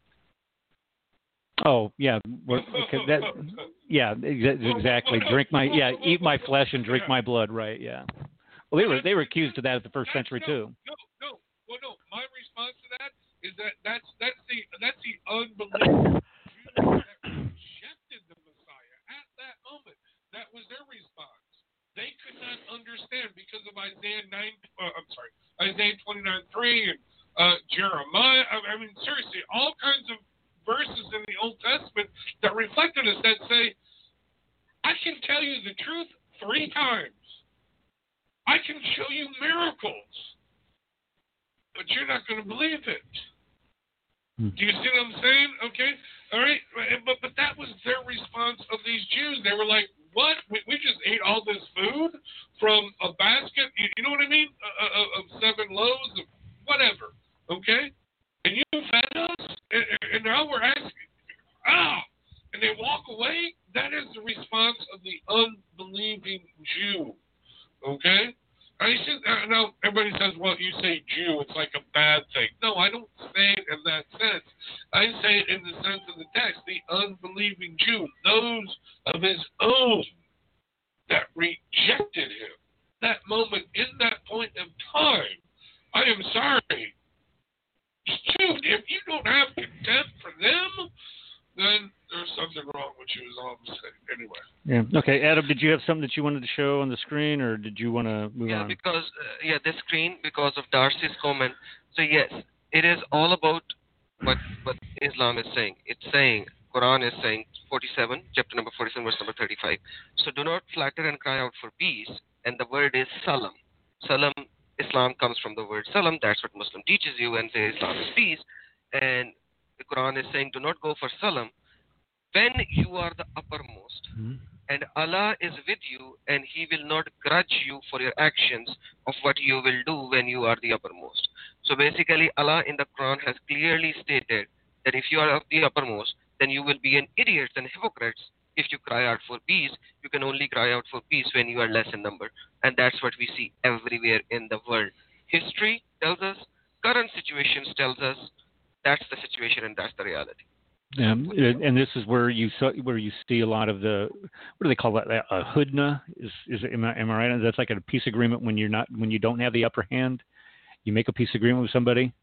Oh yeah, exactly. Eat my flesh and drink my blood. Right? Yeah. Well, they were accused of that at the first century too. No. Well, no. My response to that is that's the unbelievable Jews that rejected the Messiah at that moment. That was their response. They could not understand because of Isaiah 29:3 and Jeremiah. I mean, seriously, all kinds of verses in the Old Testament that reflected us that say, I can tell you the truth 3 times. I can show you miracles, but you're not going to believe it. Do you see what I'm saying? Okay, all right, but that was their response of these Jews. They were like, what? We just ate all this food from a basket, you know what I mean, of 7 loaves, of whatever, okay? And you fed us, and now we're asking, say it in the sense of the text, the unbelieving Jew, those of his own that rejected him. That moment, in that point of time, I am sorry. Dude, if you don't have contempt for them, then there's something wrong with you, is all I'm saying. Anyway. Yeah. Okay, Adam, did you have something that you wanted to show on the screen, or did you want to move on? Because this screen, because of Darcy's comment. So yes, it is all about what Islam is saying. It's saying, Quran is saying, 47, chapter number 47, verse number 35. So do not flatter and cry out for peace, and the word is salam. Salam, Islam comes from the word salam. That's what Muslim teaches you, and say Islam is peace. And the Quran is saying, do not go for salam when you are the uppermost. And Allah is with you, and He will not grudge you for your actions of what you will do when you are the uppermost. So basically, Allah in the Quran has clearly stated that if you are the uppermost, then you will be an idiots and hypocrites. If you cry out for peace, you can only cry out for peace when you are less in number. And that's what we see everywhere in the world. History tells us, current situations tells us, that's the situation and that's the reality. And this is where you see a lot of the, what do they call that? A hudna am I right? That's like a peace agreement when you don't have the upper hand. You make a peace agreement with somebody.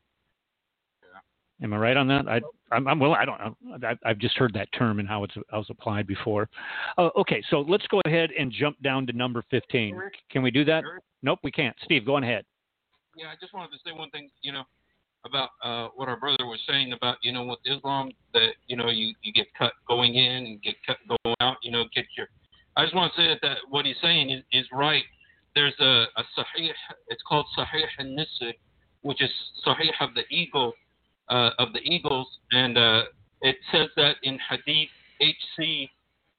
Yeah. Am I right on that? Well, I don't know. I've just heard that term and how it's applied before. Okay, so let's go ahead and jump down to number 15. Can we do that? Sure. Nope, we can't. Steve, go on ahead. Yeah, I just wanted to say one thing, about what our brother was saying about, with Islam, that, you get cut going in and get cut going out, I just want to say that what he's saying is right. There's a Sahih, it's called Sahih al-Nisr, which is Sahih of the Eagles, and it says that in Hadith HC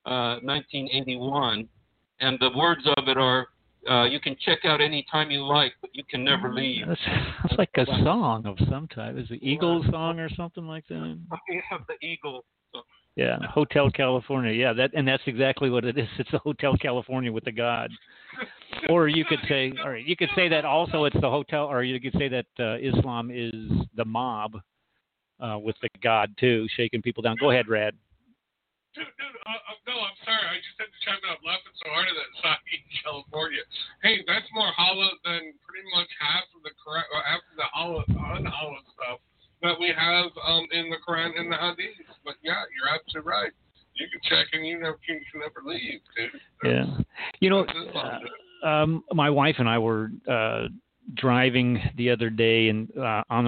1981, and the words of it are, you can check out any time you like, but you can never leave. That's like a song of some type. Is it Eagles song or something like that? Have the Eagle. Yeah, Hotel California. Yeah, that's exactly what it is. It's a Hotel California with the God. Or you could say, all right, you could say that also it's the hotel, or you could say that Islam is the mob with the God too, shaking people down. Go ahead, Rad. Dude, no, I'm sorry. I just had to chime in. I'm laughing so hard at that Sahih California. Hey, that's more Hala than pretty much half of the un-Hala stuff that we have in the Quran and the Hadith. But yeah, you're absolutely right. You can check and you can never leave, dude. Yeah. My wife and I were driving the other day, and on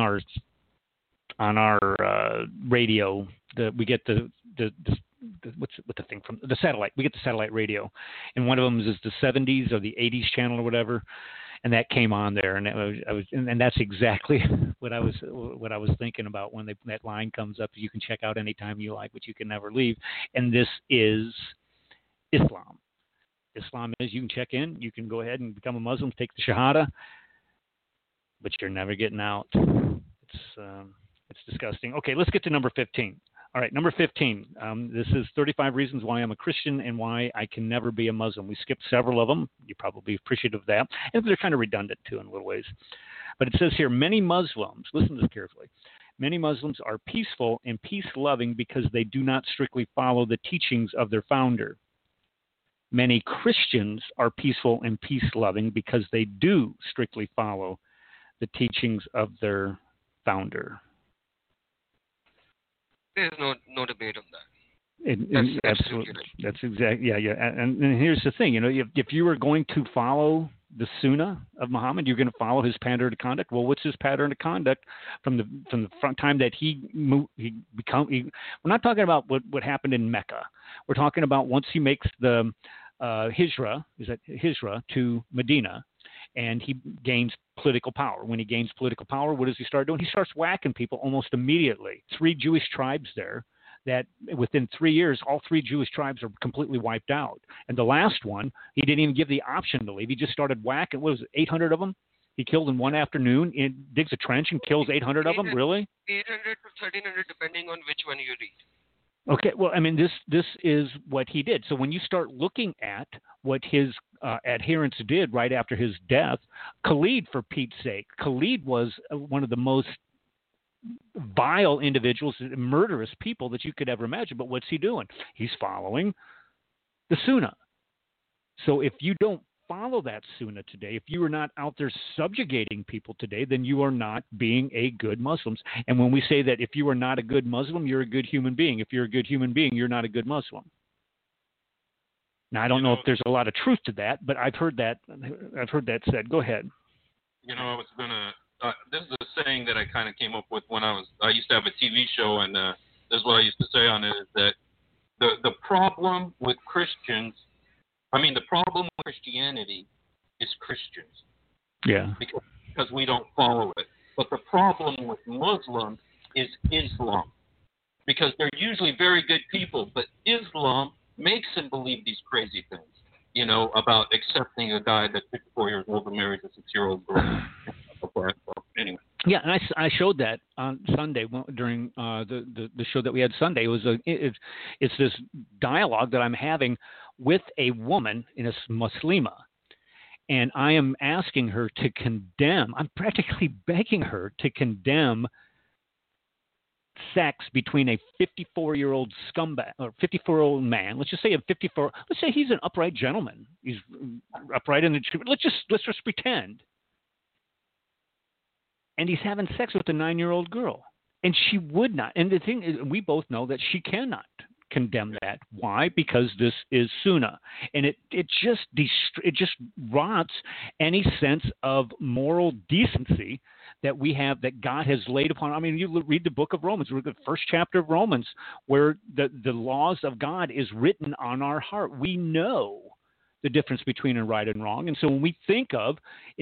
our radio, we get the what's the thing from the satellite? We get the satellite radio, and one of them is the 70s or the 80s channel or whatever, and that came on there, and and that's exactly what I was thinking about when that line comes up. You can check out anytime you like, but you can never leave. And this is Islam. Islam is you can check in, you can go ahead and become a Muslim, take the Shahada, but you're never getting out. It's disgusting. Okay, let's get to number 15. All right, number 15. This is 35 reasons why I'm a Christian and why I can never be a Muslim. We skipped several of them. You're probably appreciative of that. And they're kind of redundant, too, in little ways. But it says here, many Muslims, listen to this carefully, many Muslims are peaceful and peace-loving because they do not strictly follow the teachings of their founder. Many Christians are peaceful and peace-loving because they do strictly follow the teachings of their founder. There's no debate on that. That's absolutely right. That's exactly, yeah. And here's the thing, if you were going to follow the Sunnah of Muhammad, you're going to follow his pattern of conduct. Well, what's his pattern of conduct from the front time that we're not talking about what happened in Mecca. We're talking about once he makes the hijrah to Medina, and he gains political power. When he gains political power, what does he start doing? He starts whacking people almost immediately. 3 Jewish tribes there that within 3 years, all 3 Jewish tribes are completely wiped out. And the last one, he didn't even give the option to leave. He just started whacking, 800 of them? He killed in one afternoon, digs a trench and kills 800 of them? Really? 800 to 1,300, depending on which one you read. Okay, well, I mean, this is what he did. So when you start looking at what his adherents did right after his death, Khalid, for Pete's sake, Khalid was one of the most vile individuals, murderous people that you could ever imagine. But what's he doing? He's following the Sunnah. So if you don't follow that Sunnah today, if you are not out there subjugating people today, then you are not being a good Muslim. And when we say that if you are not a good Muslim, you're a good human being. If you're a good human being, you're not a good Muslim. Now, I don't know if there's a lot of truth to that, but I've heard that said. Go ahead. You know, I was gonna. This is a saying that I kind of came up with when I used to have a TV show, and this is what I used to say on it: is that the problem with Christians, the problem with Christianity is Christians. Yeah. Because we don't follow it. But the problem with Muslims is Islam, because they're usually very good people, but Islam makes them believe these crazy things, about accepting a guy that's 54 years old and marries a 6-year-old girl. Anyway. Yeah, and I showed that on Sunday during the show that we had Sunday. It's this dialogue that I'm having with a woman in a Muslima, and I am asking her to condemn. I'm practically begging her to condemn sex between a 54-year-old scumbag or 54-year-old man. Let's just say let's say he's an upright gentleman. He's upright in the. Let's just pretend. And he's having sex with a 9-year-old girl, and she would not. And the thing is, we both know that she cannot condemn that. Why? Because this is Sunnah, and it just rots any sense of moral decency that we have, that God has laid upon. You read the book of Romans, read the first chapter of Romans, where the laws of God is written on our heart. We know the difference between a right and wrong. And so when we think of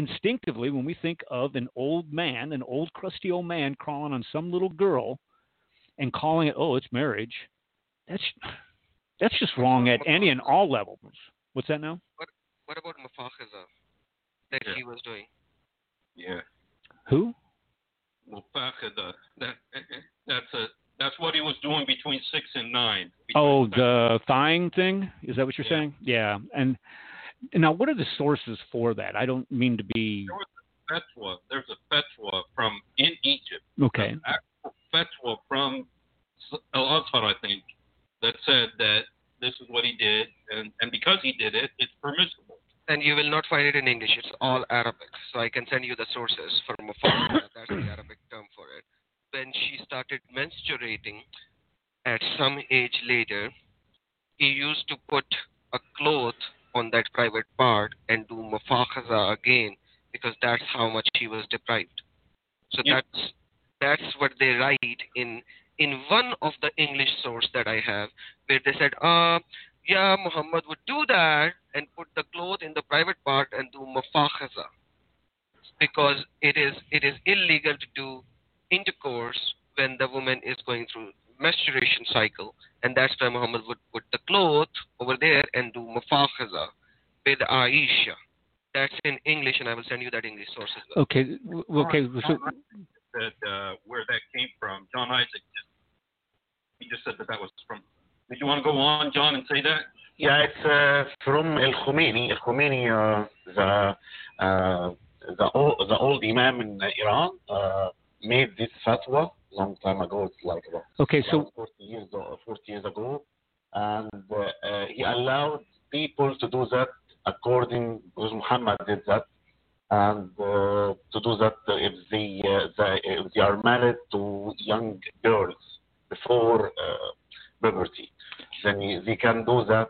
an old man, an old crusty old man crawling on some little girl and calling it, it's marriage, that's just wrong at any and all levels. What's that now? What about Mufakhiza that he was doing? Yeah. Who? Mufakhiza. That's what he was doing between 6 and 9. The thigh thing? Is that what you're saying? Yeah. And now, what are the sources for that? I don't mean to be. There's a fatwa from in Egypt. Okay. An actual fatwa from Al-Azhar, I think, that said that this is what he did, and because he did it, it's permissible. And you will not find it in English. It's all Arabic. So I can send you the sources for Mufakhiza. That's the Arabic term for it. When she started menstruating at some age later, he used to put a cloth on that private part and do Mufakhiza again, because that's how much he was deprived. So that's what they write in one of the English source that I have, where they said, Muhammad would do that and put the cloth in the private part and do Mufakhiza, because it is illegal to do intercourse when the woman is going through menstruation cycle, and that's why Muhammad would put the cloth over there and do Mufakhiza with Aisha. That's in English, and I will send you that English source as well. Okay. So, where that came from, John Isaac just said that was from. Did you want to go on, John, and say that? Yeah, it's from Al-Khomeini. Al-Khomeini, the old Imam in Iran, made this fatwa long time ago. It's like about 40 years ago, and he allowed people to do that because Muhammad did that, and to do that if they are married to young girls before puberty, then they can do that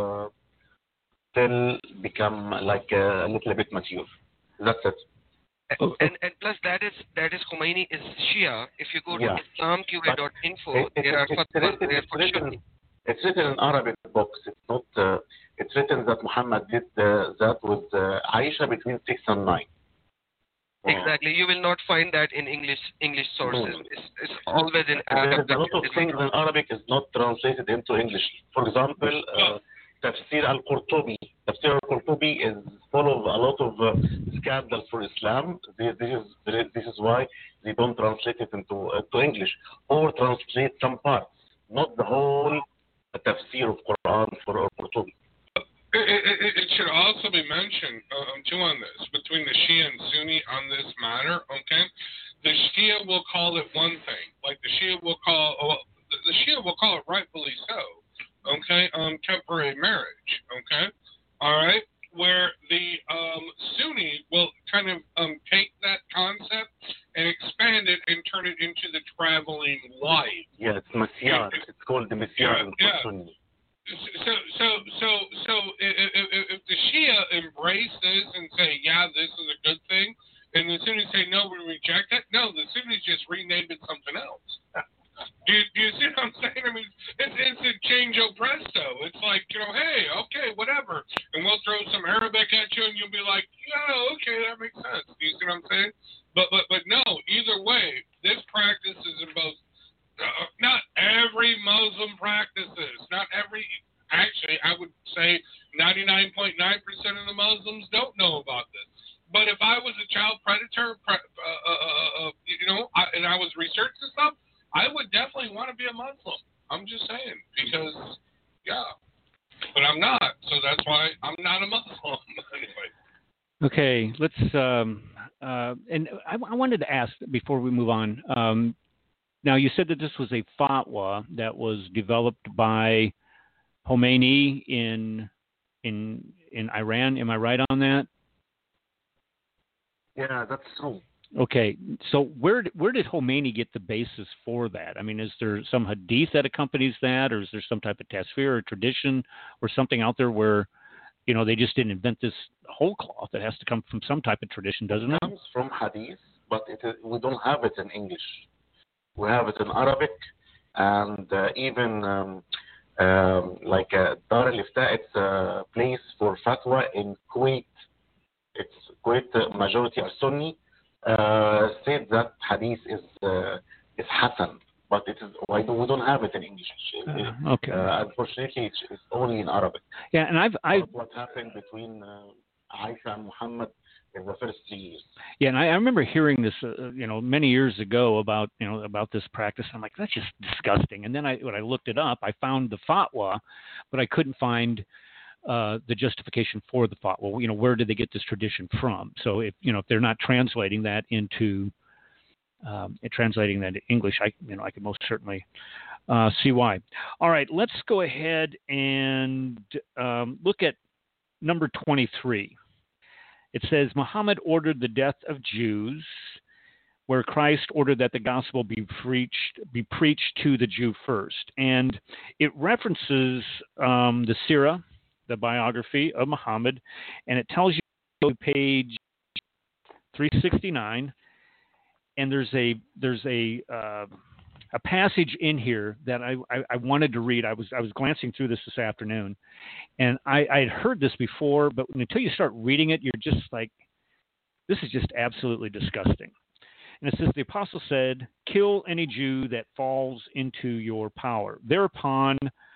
till become like a little bit mature. That's it. And plus that is Khomeini is Shia. If you go to islamqa.info, there are fatwas there for Shia. It's written in Arabic books. It's not. It's written that Muhammad did that with Aisha between 6 and 9. Exactly. You will not find that in English sources. No. It's always in Arabic. There's a lot of things in Arabic is not translated into English. For example, Tafsir al-Qurtubi. Tafsir al-Qurtubi is full of a lot of scandals for Islam. This is why they don't translate it into English, or translate some parts, not the whole Tafsir of Quran for al-Qurtubi. It should also be mentioned, too, on this, between the Shia and Sunni on this matter, okay? The Shia will call it one thing. Like the Shia will call, the Shia will call it rightfully so. Okay, temporary marriage. Okay, all right. Where the Sunni will kind of take that concept and expand it and turn it into the traveling wife. Yeah, it's Masyar. It's called the Masyar. Yeah. So if the Shia embrace this and say, yeah, this is a good thing, and the Sunnis say, no, we reject it, no, the Sunnis just renamed it something else. Do you see what I'm saying? I mean, it's a change o presto. It's like, hey, okay, whatever. And we'll throw some Arabic at you, and you'll be like, yeah, okay, that makes sense. Do you see what I'm saying? But no, either way, this practice is in both. Not every Muslim practices. Not every. Actually, I would say 99.9% of the Muslims don't know about this. But if I was a child predator, and I was researching stuff, I would definitely want to be a Muslim. I'm just saying, because, yeah. But I'm not, so that's why I'm not a Muslim. Anyway. Okay, let's, and I wanted to ask before we move on, now you said that this was a fatwa that was developed by Khomeini in Iran. Am I right on that? Yeah, that's true. Okay, so where did Khomeini get the basis for that? I mean, is there some hadith that accompanies that, or is there some type of tafsir or tradition or something out there where, they just didn't invent this whole cloth? It has to come from some type of tradition, doesn't it? It comes from hadith, but we don't have it in English. We have it in Arabic, and even like Dar al-Ifta, it's a place for fatwa in Kuwait. It's Kuwait, majority are Sunni. Said that hadith is Hassan, but we don't have it in English. Okay. Unfortunately, it's only in Arabic. Yeah, and what happened between Aisha and Muhammad in the first 3 years. Yeah, and I remember hearing this, many years ago about this practice. I'm like, that's just disgusting. And then when I looked it up, I found the fatwa, but I couldn't find the justification for the fatwa. Where did they get this tradition from? So if they're not translating that into English, I could most certainly see why. All right, let's go ahead and look at number 23. It says Muhammad ordered the death of Jews, where Christ ordered that the gospel be preached to the Jew first, and it references the Sirah, the biography of Muhammad, and it tells you page 369, and there's a passage in here that I wanted to read. I was glancing through this afternoon, and I had heard this before, but until you start reading it, you're just like, this is just absolutely disgusting. And it says, the apostle said, kill any Jew that falls into your power. Thereupon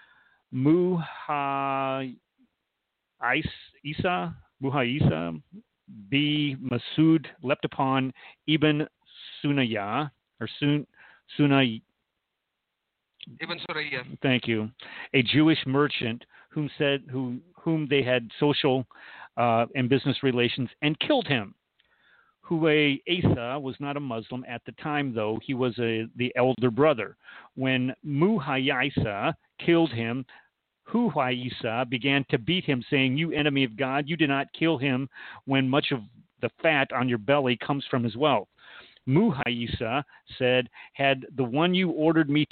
Muhaisa B. Masud leapt upon Ibn Sunayya, or Sunayya. Ibn Surayya. Thank you. A Jewish merchant whom they had social and business relations, and killed him. Huway Asa was not a Muslim at the time, though. He was the elder brother. When Muhaisa killed him, Huwayisa began to beat him, saying, "You enemy of God, you did not kill him when much of the fat on your belly comes from his wealth." Muhaisa said, had the one who ordered me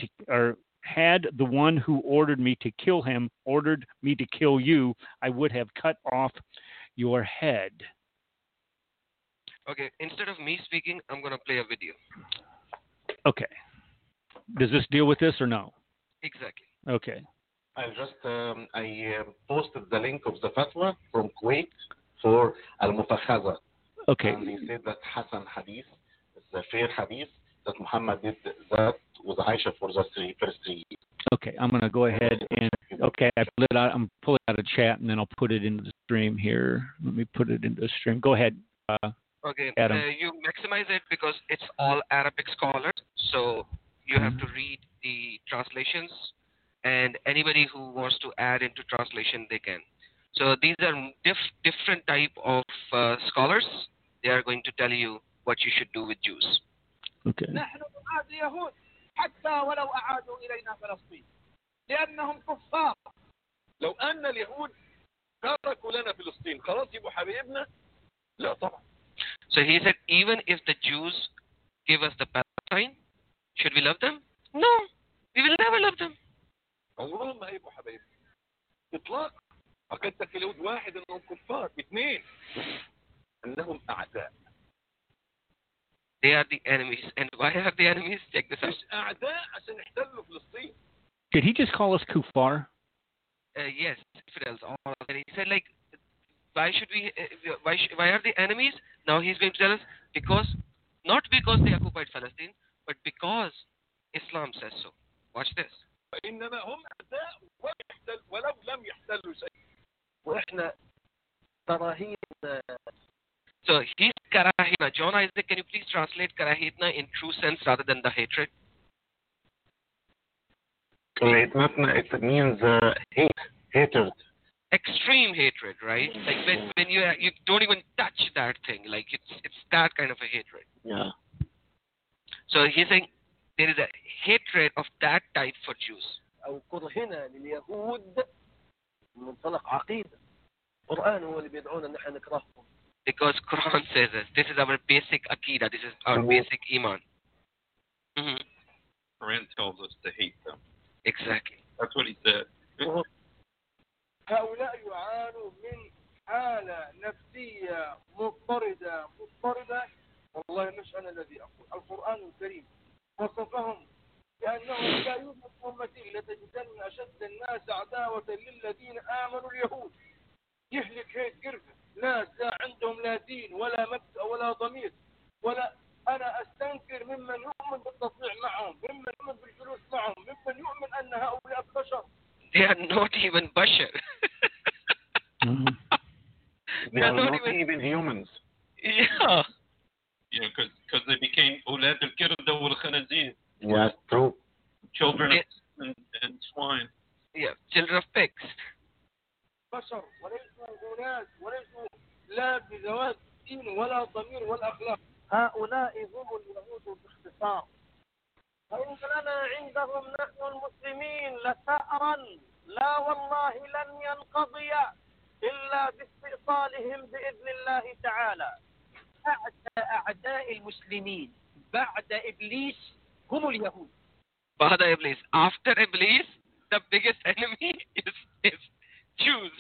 to kill him ordered me to kill you, I would have cut off your head. Okay, instead of me speaking, I'm going to play a video. Okay. Does this deal with this or no? Exactly. Okay. I posted the link of the fatwa from Kuwait for Al-Mufakhaza. Okay. And he said that Hassan hadith is a fair hadith, that Muhammad did that with Aisha for the first 3 years. Okay, I'm going to go ahead and, I pull it out. I'm pulling out a chat, and then I'll put it into the stream here. Let me put it into the stream. Go ahead, Okay, Adam. You maximize it because it's all Arabic scholars, so you have to read the translations, and anybody who wants to add into translation, they can. So these are different type of scholars. They are going to tell you what you should do with Jews. Okay. نحن نعادي اليهود حتى ولو أعادوا إلينا فلسطين لأنهم كفار. لو أن اليهود تركوا لنا فلسطين خلاص يبقوا حبايبنا؟ لا طبعا. So he said, even if the Jews give us the Palestine, should we love them? No, we will never love them. عمرهم ما هيبقوا حبايبنا إطلاقا. عقيدتك اليهود واحد أنهم كفار، اثنين أنهم أعداء. They are the enemies. And why are the enemies? Check this out. مش أعداء عشان يحتلوا فلسطين. Did he just call us kuffar? Yes, infidels. All of them. He said, like, why should we? Why are the enemies? Now he's going to tell us because, not because they occupied Palestine, but because Islam says so. Watch this. فإنما هم أعداء ولو لم يحتلوا شيء. وإحنا كراهين. So he's karahina. John Isaac, can you please translate karahina in true sense rather than the hatred? It means hatred. Extreme hatred, right? Like when you don't even touch that thing, like it's that kind of a hatred. Yeah. So he's saying there is a hatred of that type for Jews. أو كرهنا لليهود من منطلق عقيدة. القرآن هو اللي بيدعونا إن إحنا نكرههم. Because Quran says this is our basic akida, this is our basic iman. Mm-hmm. Quran tells us to hate them. Exactly. That's what he said. هؤلاء يعانوا من حالة نفسية مضطردة والله مش أنا الذي أقول، القرآن الكريم وصفهم بأنهم لا يوجد أمتي لتجدن أشد الناس عداوة للذين آمنوا اليهود. يهلك هيك قرفة ناس لا عندهم لا دين ولا مبدأ ولا ضمير ولا. أنا أستنكر ممن يؤمن بالتطبيع معهم، ممن يؤمن بالجلوس معهم، ممن يؤمن أن هؤلاء بشر. They are not even bashar. They are not even humans. Yeah. Yeah, because they became أولاد القردة والخنازير. Yes, true. Children and swine. Yeah, children of pigs. بشر وليسوا أناس وليسوا لا بذوات دين ولا ضمير ولا أخلاق. هؤلاء هم اليهود باختصار. فإن لنا عندهم نحن المسلمين لثأرا لا والله لن ينقضي إلا باستئصالهم بإذن الله تعالى. أعداء المسلمين بعد إبليس هم اليهود. بعد إبليس. After Iblis, the biggest enemy is Jews.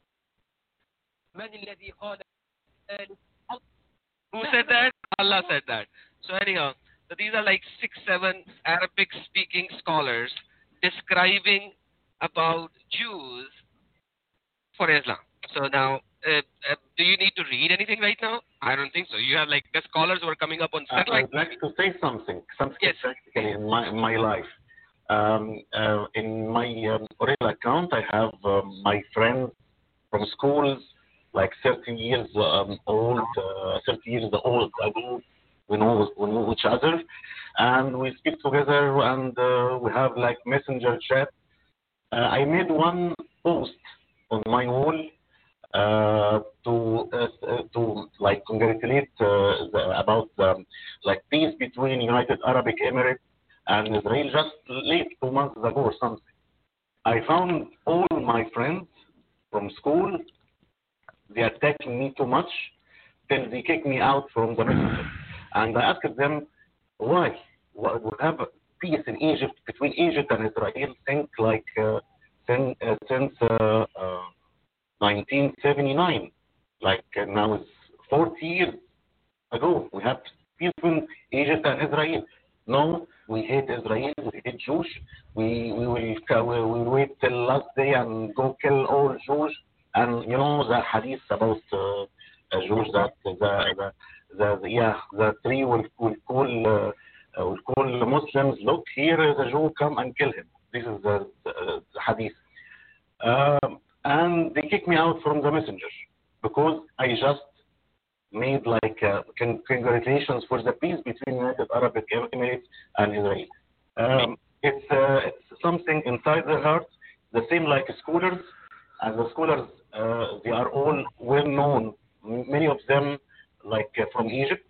من الذي قال ذلك؟ Who said that? Allah said that. So anyhow, so these are like 6-7 Arabic-speaking scholars describing about Jews for Islam. So now, do you need to read anything right now? I don't think so. You have like the scholars who are coming up on set. I'd like to say something yes. practically in my life. In my real account, I have my friends from schools, like 30 years old, 30 years old ago. We know each other, and we speak together, and we have like messenger chat. I made one post on my wall to like congratulate about like peace between United Arab Emirates and Israel just late 2 months ago or something. I found all my friends from school, they attacked me too much till they kicked me out from the messenger. And I asked them, why? We have peace in Egypt, between Egypt and Israel, since 1979. Like now it's 40 years ago. We have peace between Egypt and Israel. No, we hate Israel, we hate Jews. We will wait till last day and go kill all Jews. And you know the hadith about Jews that the tree will call the Muslims, look, here is a Jew, come and kill him. This is the hadith. And they kicked me out from the messenger because I just made like congratulations for the peace between United Arab Emirates and Israel. It's something inside their hearts, the same like scholars. And the scholars, they are all well known, many of them like from Egypt.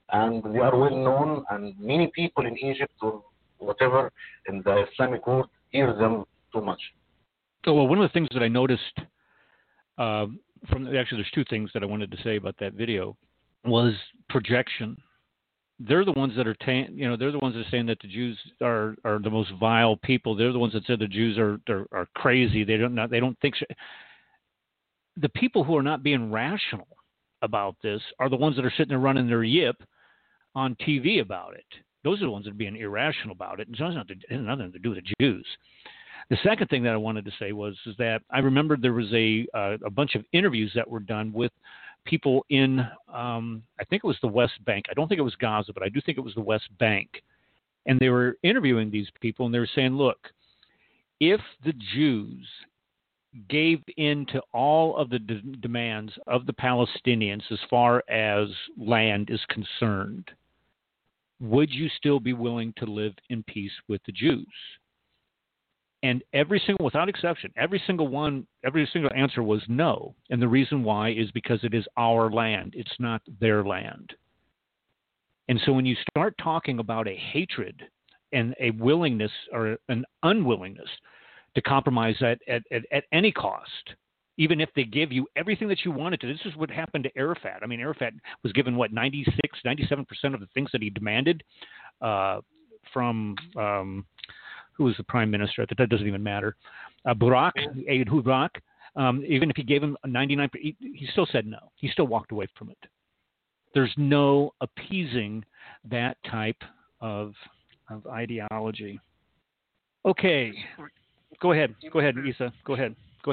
and they are well known, and many people in Egypt or whatever in the Islamic world hear them too much. Oh, well, one of the things that I noticed actually, there's two things that I wanted to say about that video was projection. They're the ones that are, they're the ones that are saying that the Jews are the most vile people. They're the ones that said the Jews are crazy. They don't think. The people who are not being rational about this are the ones that are sitting there running their yip on TV about it. Those are the ones that are being irrational about it. It has nothing to do with the Jews. The second thing that I wanted to say is that I remember there was a bunch of interviews that were done with people in, I think it was the West Bank. I don't think it was Gaza, but I do think it was the West Bank. And they were interviewing these people, and they were saying, look, if the Jews gave in to all of the demands of the Palestinians as far as land is concerned, would you still be willing to live in peace with the Jews? And without exception, every single answer was no. And the reason why is because it is our land. It's not their land. And so when you start talking about a hatred and a willingness or an unwillingness to compromise at any cost, even if they give you everything that you wanted to. This is what happened to Arafat. I mean, Arafat was given, 97% of the things that he demanded from who was the prime minister? That doesn't even matter. Barak, Ehud Barak, even if he gave him 99%, he still said no. He still walked away from it. There's no appeasing that type of ideology. Okay. Go ahead, Isa. Go ahead.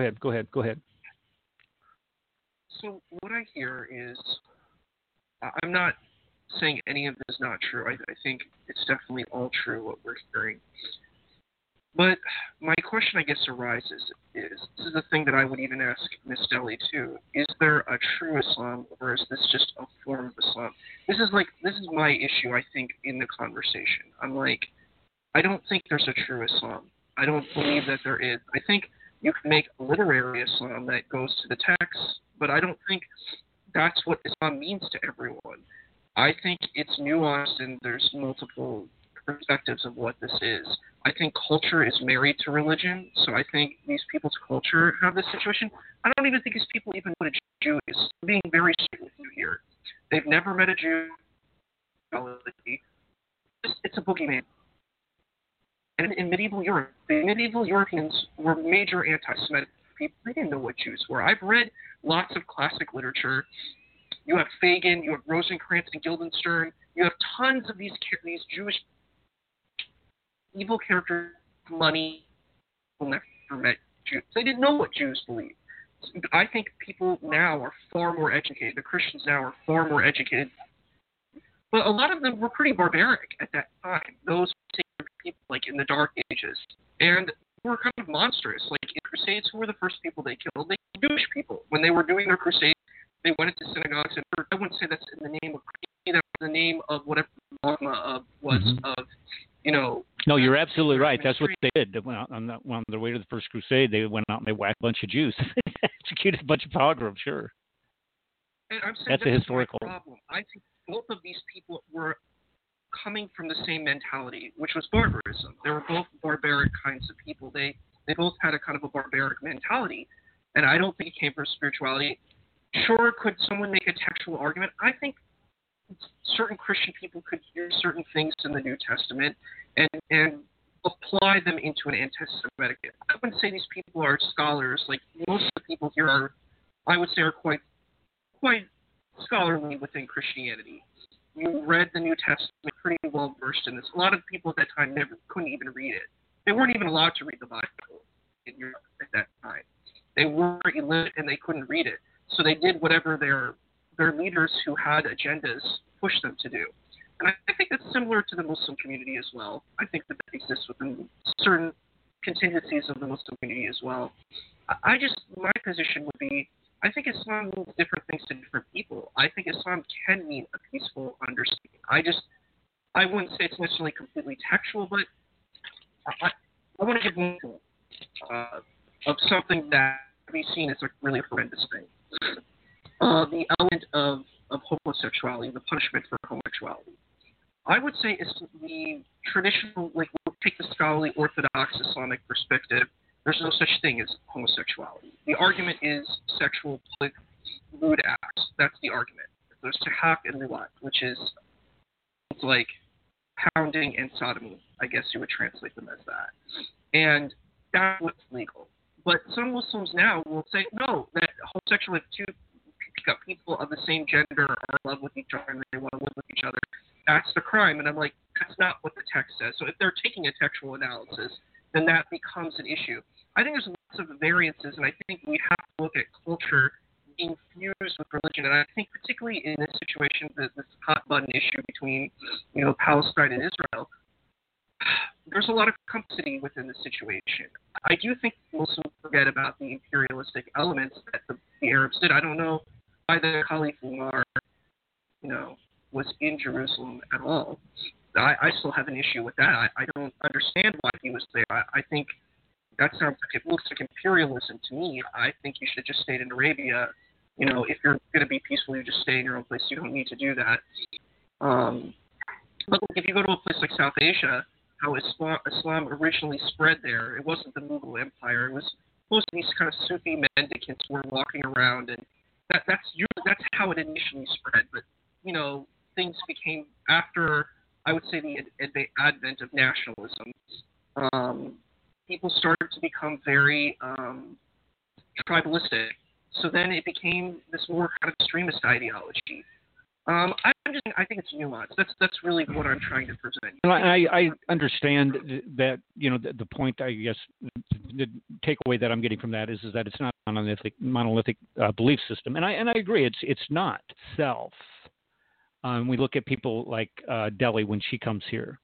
So what I hear is, I'm not saying any of this is not true. I think it's definitely all true what we're hearing. But my question, I guess, arises is, this is the thing that I would even ask Ms. Deli too, is there a true Islam, or is this just a form of Islam? This is my issue, I think, in the conversation. I'm like, I don't think there's a true Islam. I don't believe that there is. I think you can make literary Islam that goes to the text, but I don't think that's what Islam means to everyone. I think it's nuanced and there's multiple perspectives of what this is. I think culture is married to religion, so I think these people's culture have this situation. I don't even think these people even know what a Jew is. I'm being very straight with you here. They've never met a Jew. It's a boogeyman. And in medieval Europe, the medieval Europeans were major anti-Semitic people. They didn't know what Jews were. I've read lots of classic literature. You have Fagin, you have Rosencrantz and Guildenstern. You have tons of these Jewish evil characters, money, who never met Jews. They didn't know what Jews believed. I think people now are far more educated. The Christians now are far more educated. But a lot of them were pretty barbaric at that time. Those people, like in the Dark Ages. And they were kind of monstrous. Like in Crusades, who were the first people they killed? They were Jewish people. When they were doing their crusades, they went into synagogues. And I wouldn't say that's in the name of Christianity. That was the name of whatever the dogma was of, you know. No, you're absolutely right. That's what they did. On their way to the First Crusade, they went out and they whacked a bunch of Jews. Executed a bunch of pogroms, sure. And I'm saying that's a historical problem. I think both of these people were coming from the same mentality, which was barbarism. They were both barbaric kinds of people. They both had a kind of a barbaric mentality. And I don't think it came from spirituality. Sure, could someone make a textual argument? I think certain Christian people could hear certain things in the New Testament and apply them into an anti-Semitic. I wouldn't say these people are scholars. Like most of the people here are, I would say, are quite scholarly within Christianity. You read the New Testament, pretty well versed in this. A lot of people at that time couldn't even read it. They weren't even allowed to read the Bible in Europe at that time. They were illiterate and they couldn't read it. So they did whatever their leaders who had agendas pushed them to do. And I think that's similar to the Muslim community as well. I think that exists within certain contingencies of the Muslim community as well. My position would be, I think Islam means different things to different people. I think Islam can mean a peaceful understanding. I wouldn't say it's necessarily completely textual, but I want to give one example of something that can be seen as a really horrendous thing. The element of of homosexuality, the punishment for homosexuality. I would say it's the traditional, like, we'll take the scholarly Orthodox Islamic perspective. There's no such thing as homosexuality. The argument is sexual lewd acts. That's the argument. There's tahak and liwat, which is like pounding and sodomy. I guess you would translate them as that. And that's what's legal. But some Muslims now will say, no, that homosexual, if two people of the same gender are in love with each other and they want to live with each other, that's the crime. And I'm like, that's not what the text says. So if they're taking a textual analysis, then that becomes an issue. I think there's lots of variances, and I think we have to look at culture being fused with religion. And I think particularly in this situation, this hot button issue between, Palestine and Israel, there's a lot of complicity within the situation. I do think Muslims forget about the imperialistic elements that the Arabs did. I don't know why the Caliph Umar, was in Jerusalem at all. I still have an issue with that. I don't understand why he was there. I think that sounds like it looks like imperialism to me. I think you should just stay in Arabia. If you're going to be peaceful, you just stay in your own place. You don't need to do that. But if you go to a place like South Asia, how Islam originally spread there, it wasn't the Mughal Empire. It was supposed to be kind of Sufi mendicants who were walking around, and that's how it initially spread. But things became, after I would say the advent of nationalism, people started to become very tribalistic. So then it became this more kind of extremist ideology. I think it's nuanced. That's really what I'm trying to present. I understand that, the point, I guess, the takeaway that I'm getting from that is that it's not a monolithic belief system. And I agree, it's not self. We look at people like Delhi when she comes here.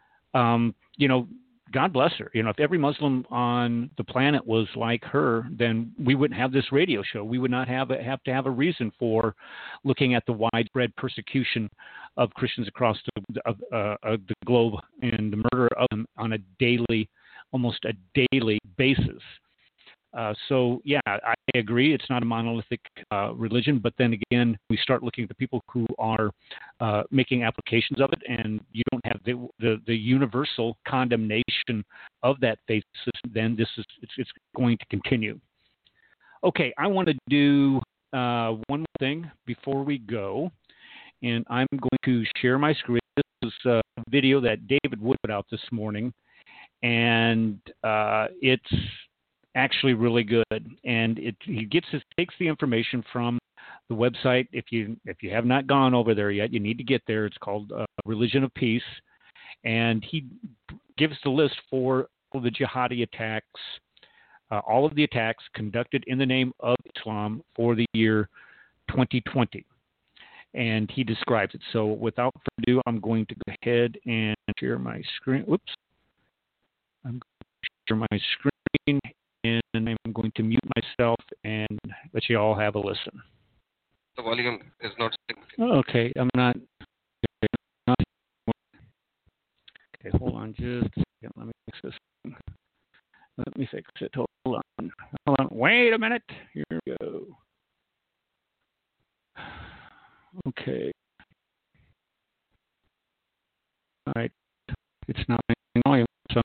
God bless her. If every Muslim on the planet was like her, then we wouldn't have this radio show. We would not have to have a reason for looking at the widespread persecution of Christians across the globe and the murder of them on almost a daily basis. So I agree. It's not a monolithic religion, but then again, we start looking at the people who are making applications of it, and you don't have the universal condemnation of that faith system. Then it's going to continue. Okay, I want to do one more thing before we go, and I'm going to share my screen. This is a video that David Wood put out this morning, and it's actually really good, and he takes the information from the website. If you have not gone over there yet, you need to get there. It's called Religion of Peace, and he gives the list for all the jihadi attacks, all of the attacks conducted in the name of Islam for the year 2020, and he describes it. So without further ado, I'm going to go ahead and share my screen. Whoops. I'm going to share my screen, and I'm going to mute myself and let you all have a listen. The volume is not. Okay, I'm not. Okay, hold on just a second. Let me fix this. Let me fix it. Hold on. Wait a minute. Here we go. Okay. All right. It's not making volume.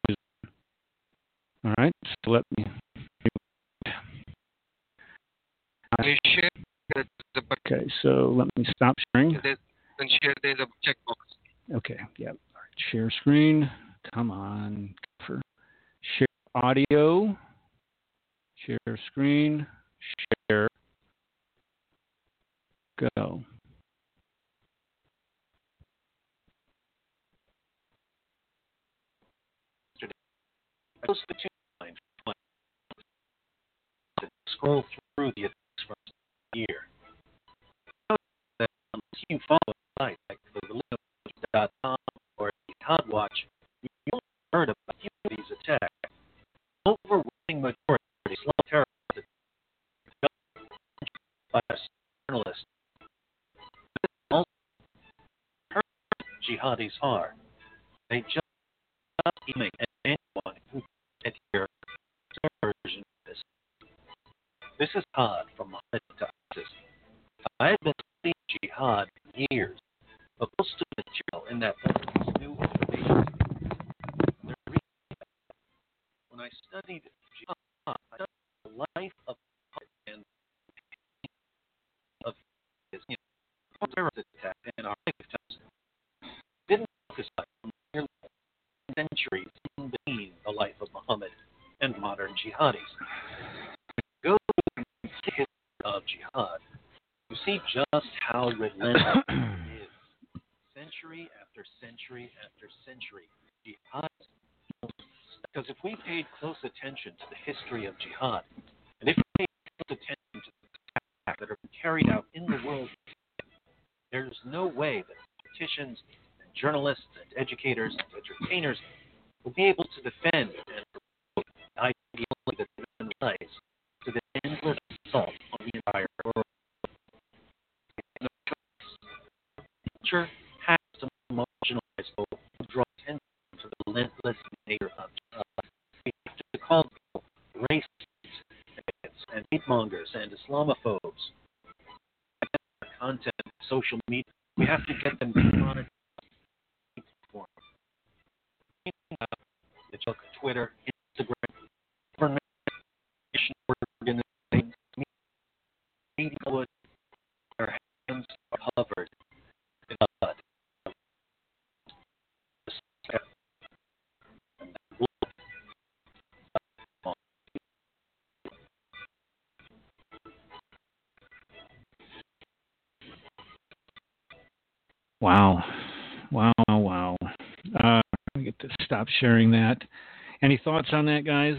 All right. So let me. Okay, so let me stop sharing. And share, there's a checkbox. Okay, yeah. All right, share screen. Come on. Share audio. Share screen. Share. Go. Those are the 2 lines. Scroll through the attacks from the year. That unless you follow a site like the or Jihad Watch, you won't learn about these attacks. Overwhelming majority of Islamic terrorists by a journalist. Jihadis are. They just aiming at anyone who can hear their version of this. This is Todd from Muhammad to ISIS. I have been studying jihad jihad in years, but most of the material in that book is new information. When I studied jihad, I studied the life of and of his terrorist attack in our lifetimes. Didn't focus on the centuries in between the life of Muhammad and modern jihadis. Go to the history of jihad, you see just how relentless it is. Century after century after century, jihad. Because if we paid close attention to the history of jihad, and if we paid close attention to the attacks that are carried out in the world, there's no way that politicians and journalists and educators and entertainers will be able to defend and promote the ideology that they lies to the endless assault on the entire world. No choice. Culture has to marginalize both to draw attention to the relentless nature of jihad. We have to call people racists and hate mongers and Islamophobes. Content, social media, we have to get them demonetized. Twitter, Instagram, organizations, media would their hands are covered in blood. Wow. I get to stop sharing that. Any thoughts on that, guys?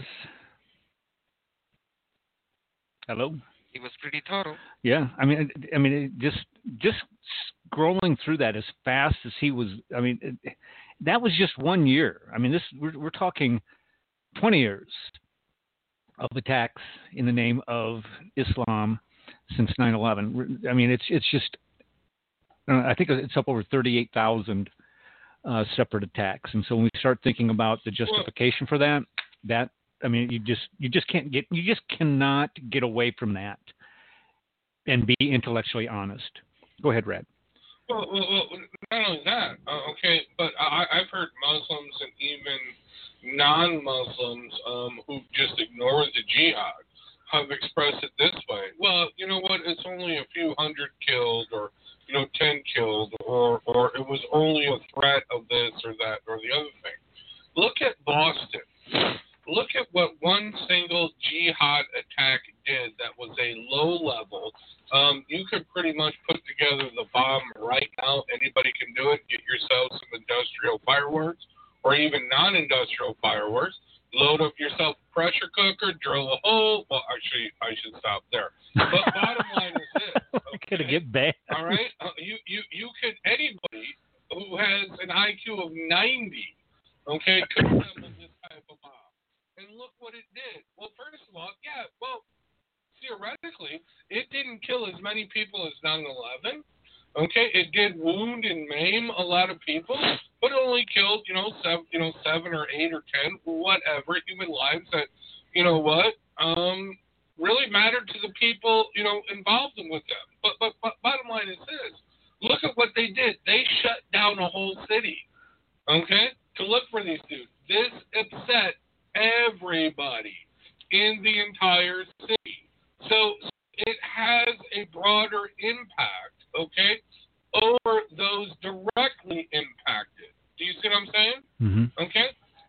Hello? He was pretty thorough. Yeah, I mean, just scrolling through that as fast as he was. I mean, that was just 1 year. I mean, we're talking 20 years of attacks in the name of Islam since 9/11. I mean, it's just. I think it's up over 38,000 separate attacks, and so when we start thinking about the justification for that, I mean, you just cannot get away from that and be intellectually honest. Go ahead, Red. Well, not only that, okay, but I've heard Muslims and even non-Muslims who just ignore the jihad have expressed it this way. Well, you know what? It's only a few hundred killed, or 10 killed, or it was only a threat of this or that or the other thing. Look at Boston. Look at what one single jihad attack did that was a low level. You could pretty much put together the bomb right now. Anybody can do it. Get yourself some industrial fireworks or even non-industrial fireworks. Load up yourself a pressure cooker, drill a hole. Well, actually, I should stop there. But bottom line is this. Okay? Gonna get bad. All right? You could, anybody who has an IQ of 90, okay, could assemble this type of bomb. And look what it did. Well, first of all, theoretically, it didn't kill as many people as 9/11. Okay, it did wound and maim a lot of people, but it only killed, 7 or 8 or 10, whatever, human lives that, really mattered to the people, involved with them. But bottom line is this. Look at what they did. They shut down a whole city, okay, to look for these dudes. This upset everybody in the entire city. So it has a broader impact, okay, over those directly impacted. Do you see what I'm saying? Mm-hmm. Okay?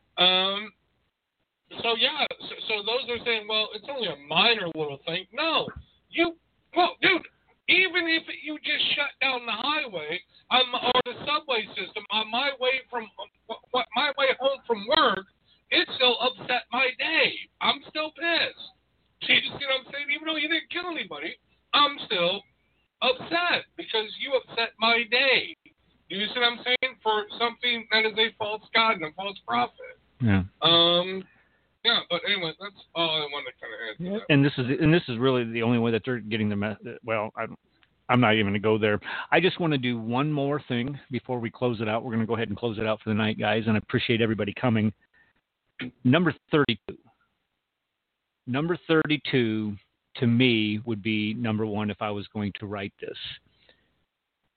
So those are saying, well, it's only a minor little thing. No. Dude, even if you just shut down the highway or the subway system on my way home from work, it still upset my day. I'm still pissed. Do you see what I'm saying? Even though you didn't kill anybody, I'm still upset because you upset my day. Do you see what I'm saying? For something that is a false god and a false prophet. Yeah. Yeah, but anyway, that's all I wanted to kind of add to that. And this is really the only way that they're getting the well, I'm not even going to go there. I just want to do one more thing before we close it out. We're going to go ahead and close it out for the night, guys, and I appreciate everybody coming. Number 32. Number 32 to me would be number one if I was going to write this.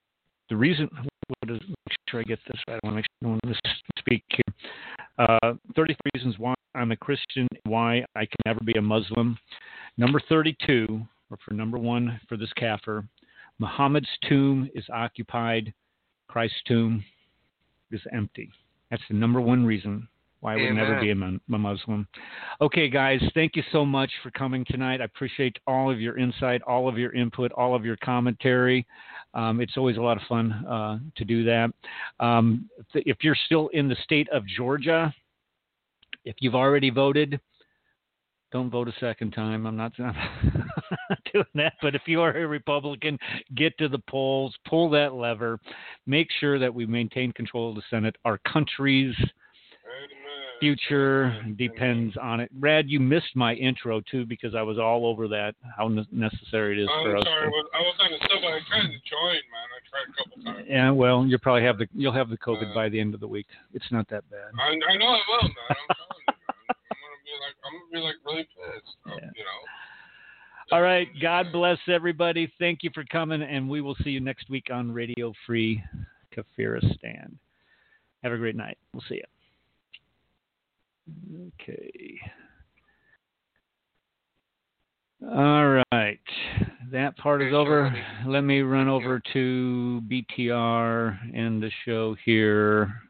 The reason, make sure I get this right. I want to make sure I don't misspeak here. 33 reasons why I'm a Christian, why I can never be a Muslim. Number 32, or for number 1 for this kafir, Muhammad's tomb is occupied, Christ's tomb is empty. That's the number 1 reason why I would never be a Muslim. Okay, guys, thank you so much for coming tonight. I appreciate all of your insight, all of your input, all of your commentary. It's always a lot of fun to do that. If you're still in the state of Georgia, if you've already voted, don't vote a second time. I'm not doing that. But if you are a Republican, get to the polls, pull that lever, make sure that we maintain control of the Senate. Our country's future depends on it. Brad, you missed my intro too because I was all over that, how necessary it is for us. Sorry, I was on the subway. I tried to join, man. I tried a couple times. Yeah, well, you'll probably have the COVID by the end of the week. It's not that bad. I know I will, man. I'm telling you, man. I'm gonna be really pissed. You know. All right. God bless everybody. Thank you for coming, and we will see you next week on Radio Free Kafiristan. Have a great night. We'll see you. Okay. All right. That part is over. Let me run over to BTR and the show here.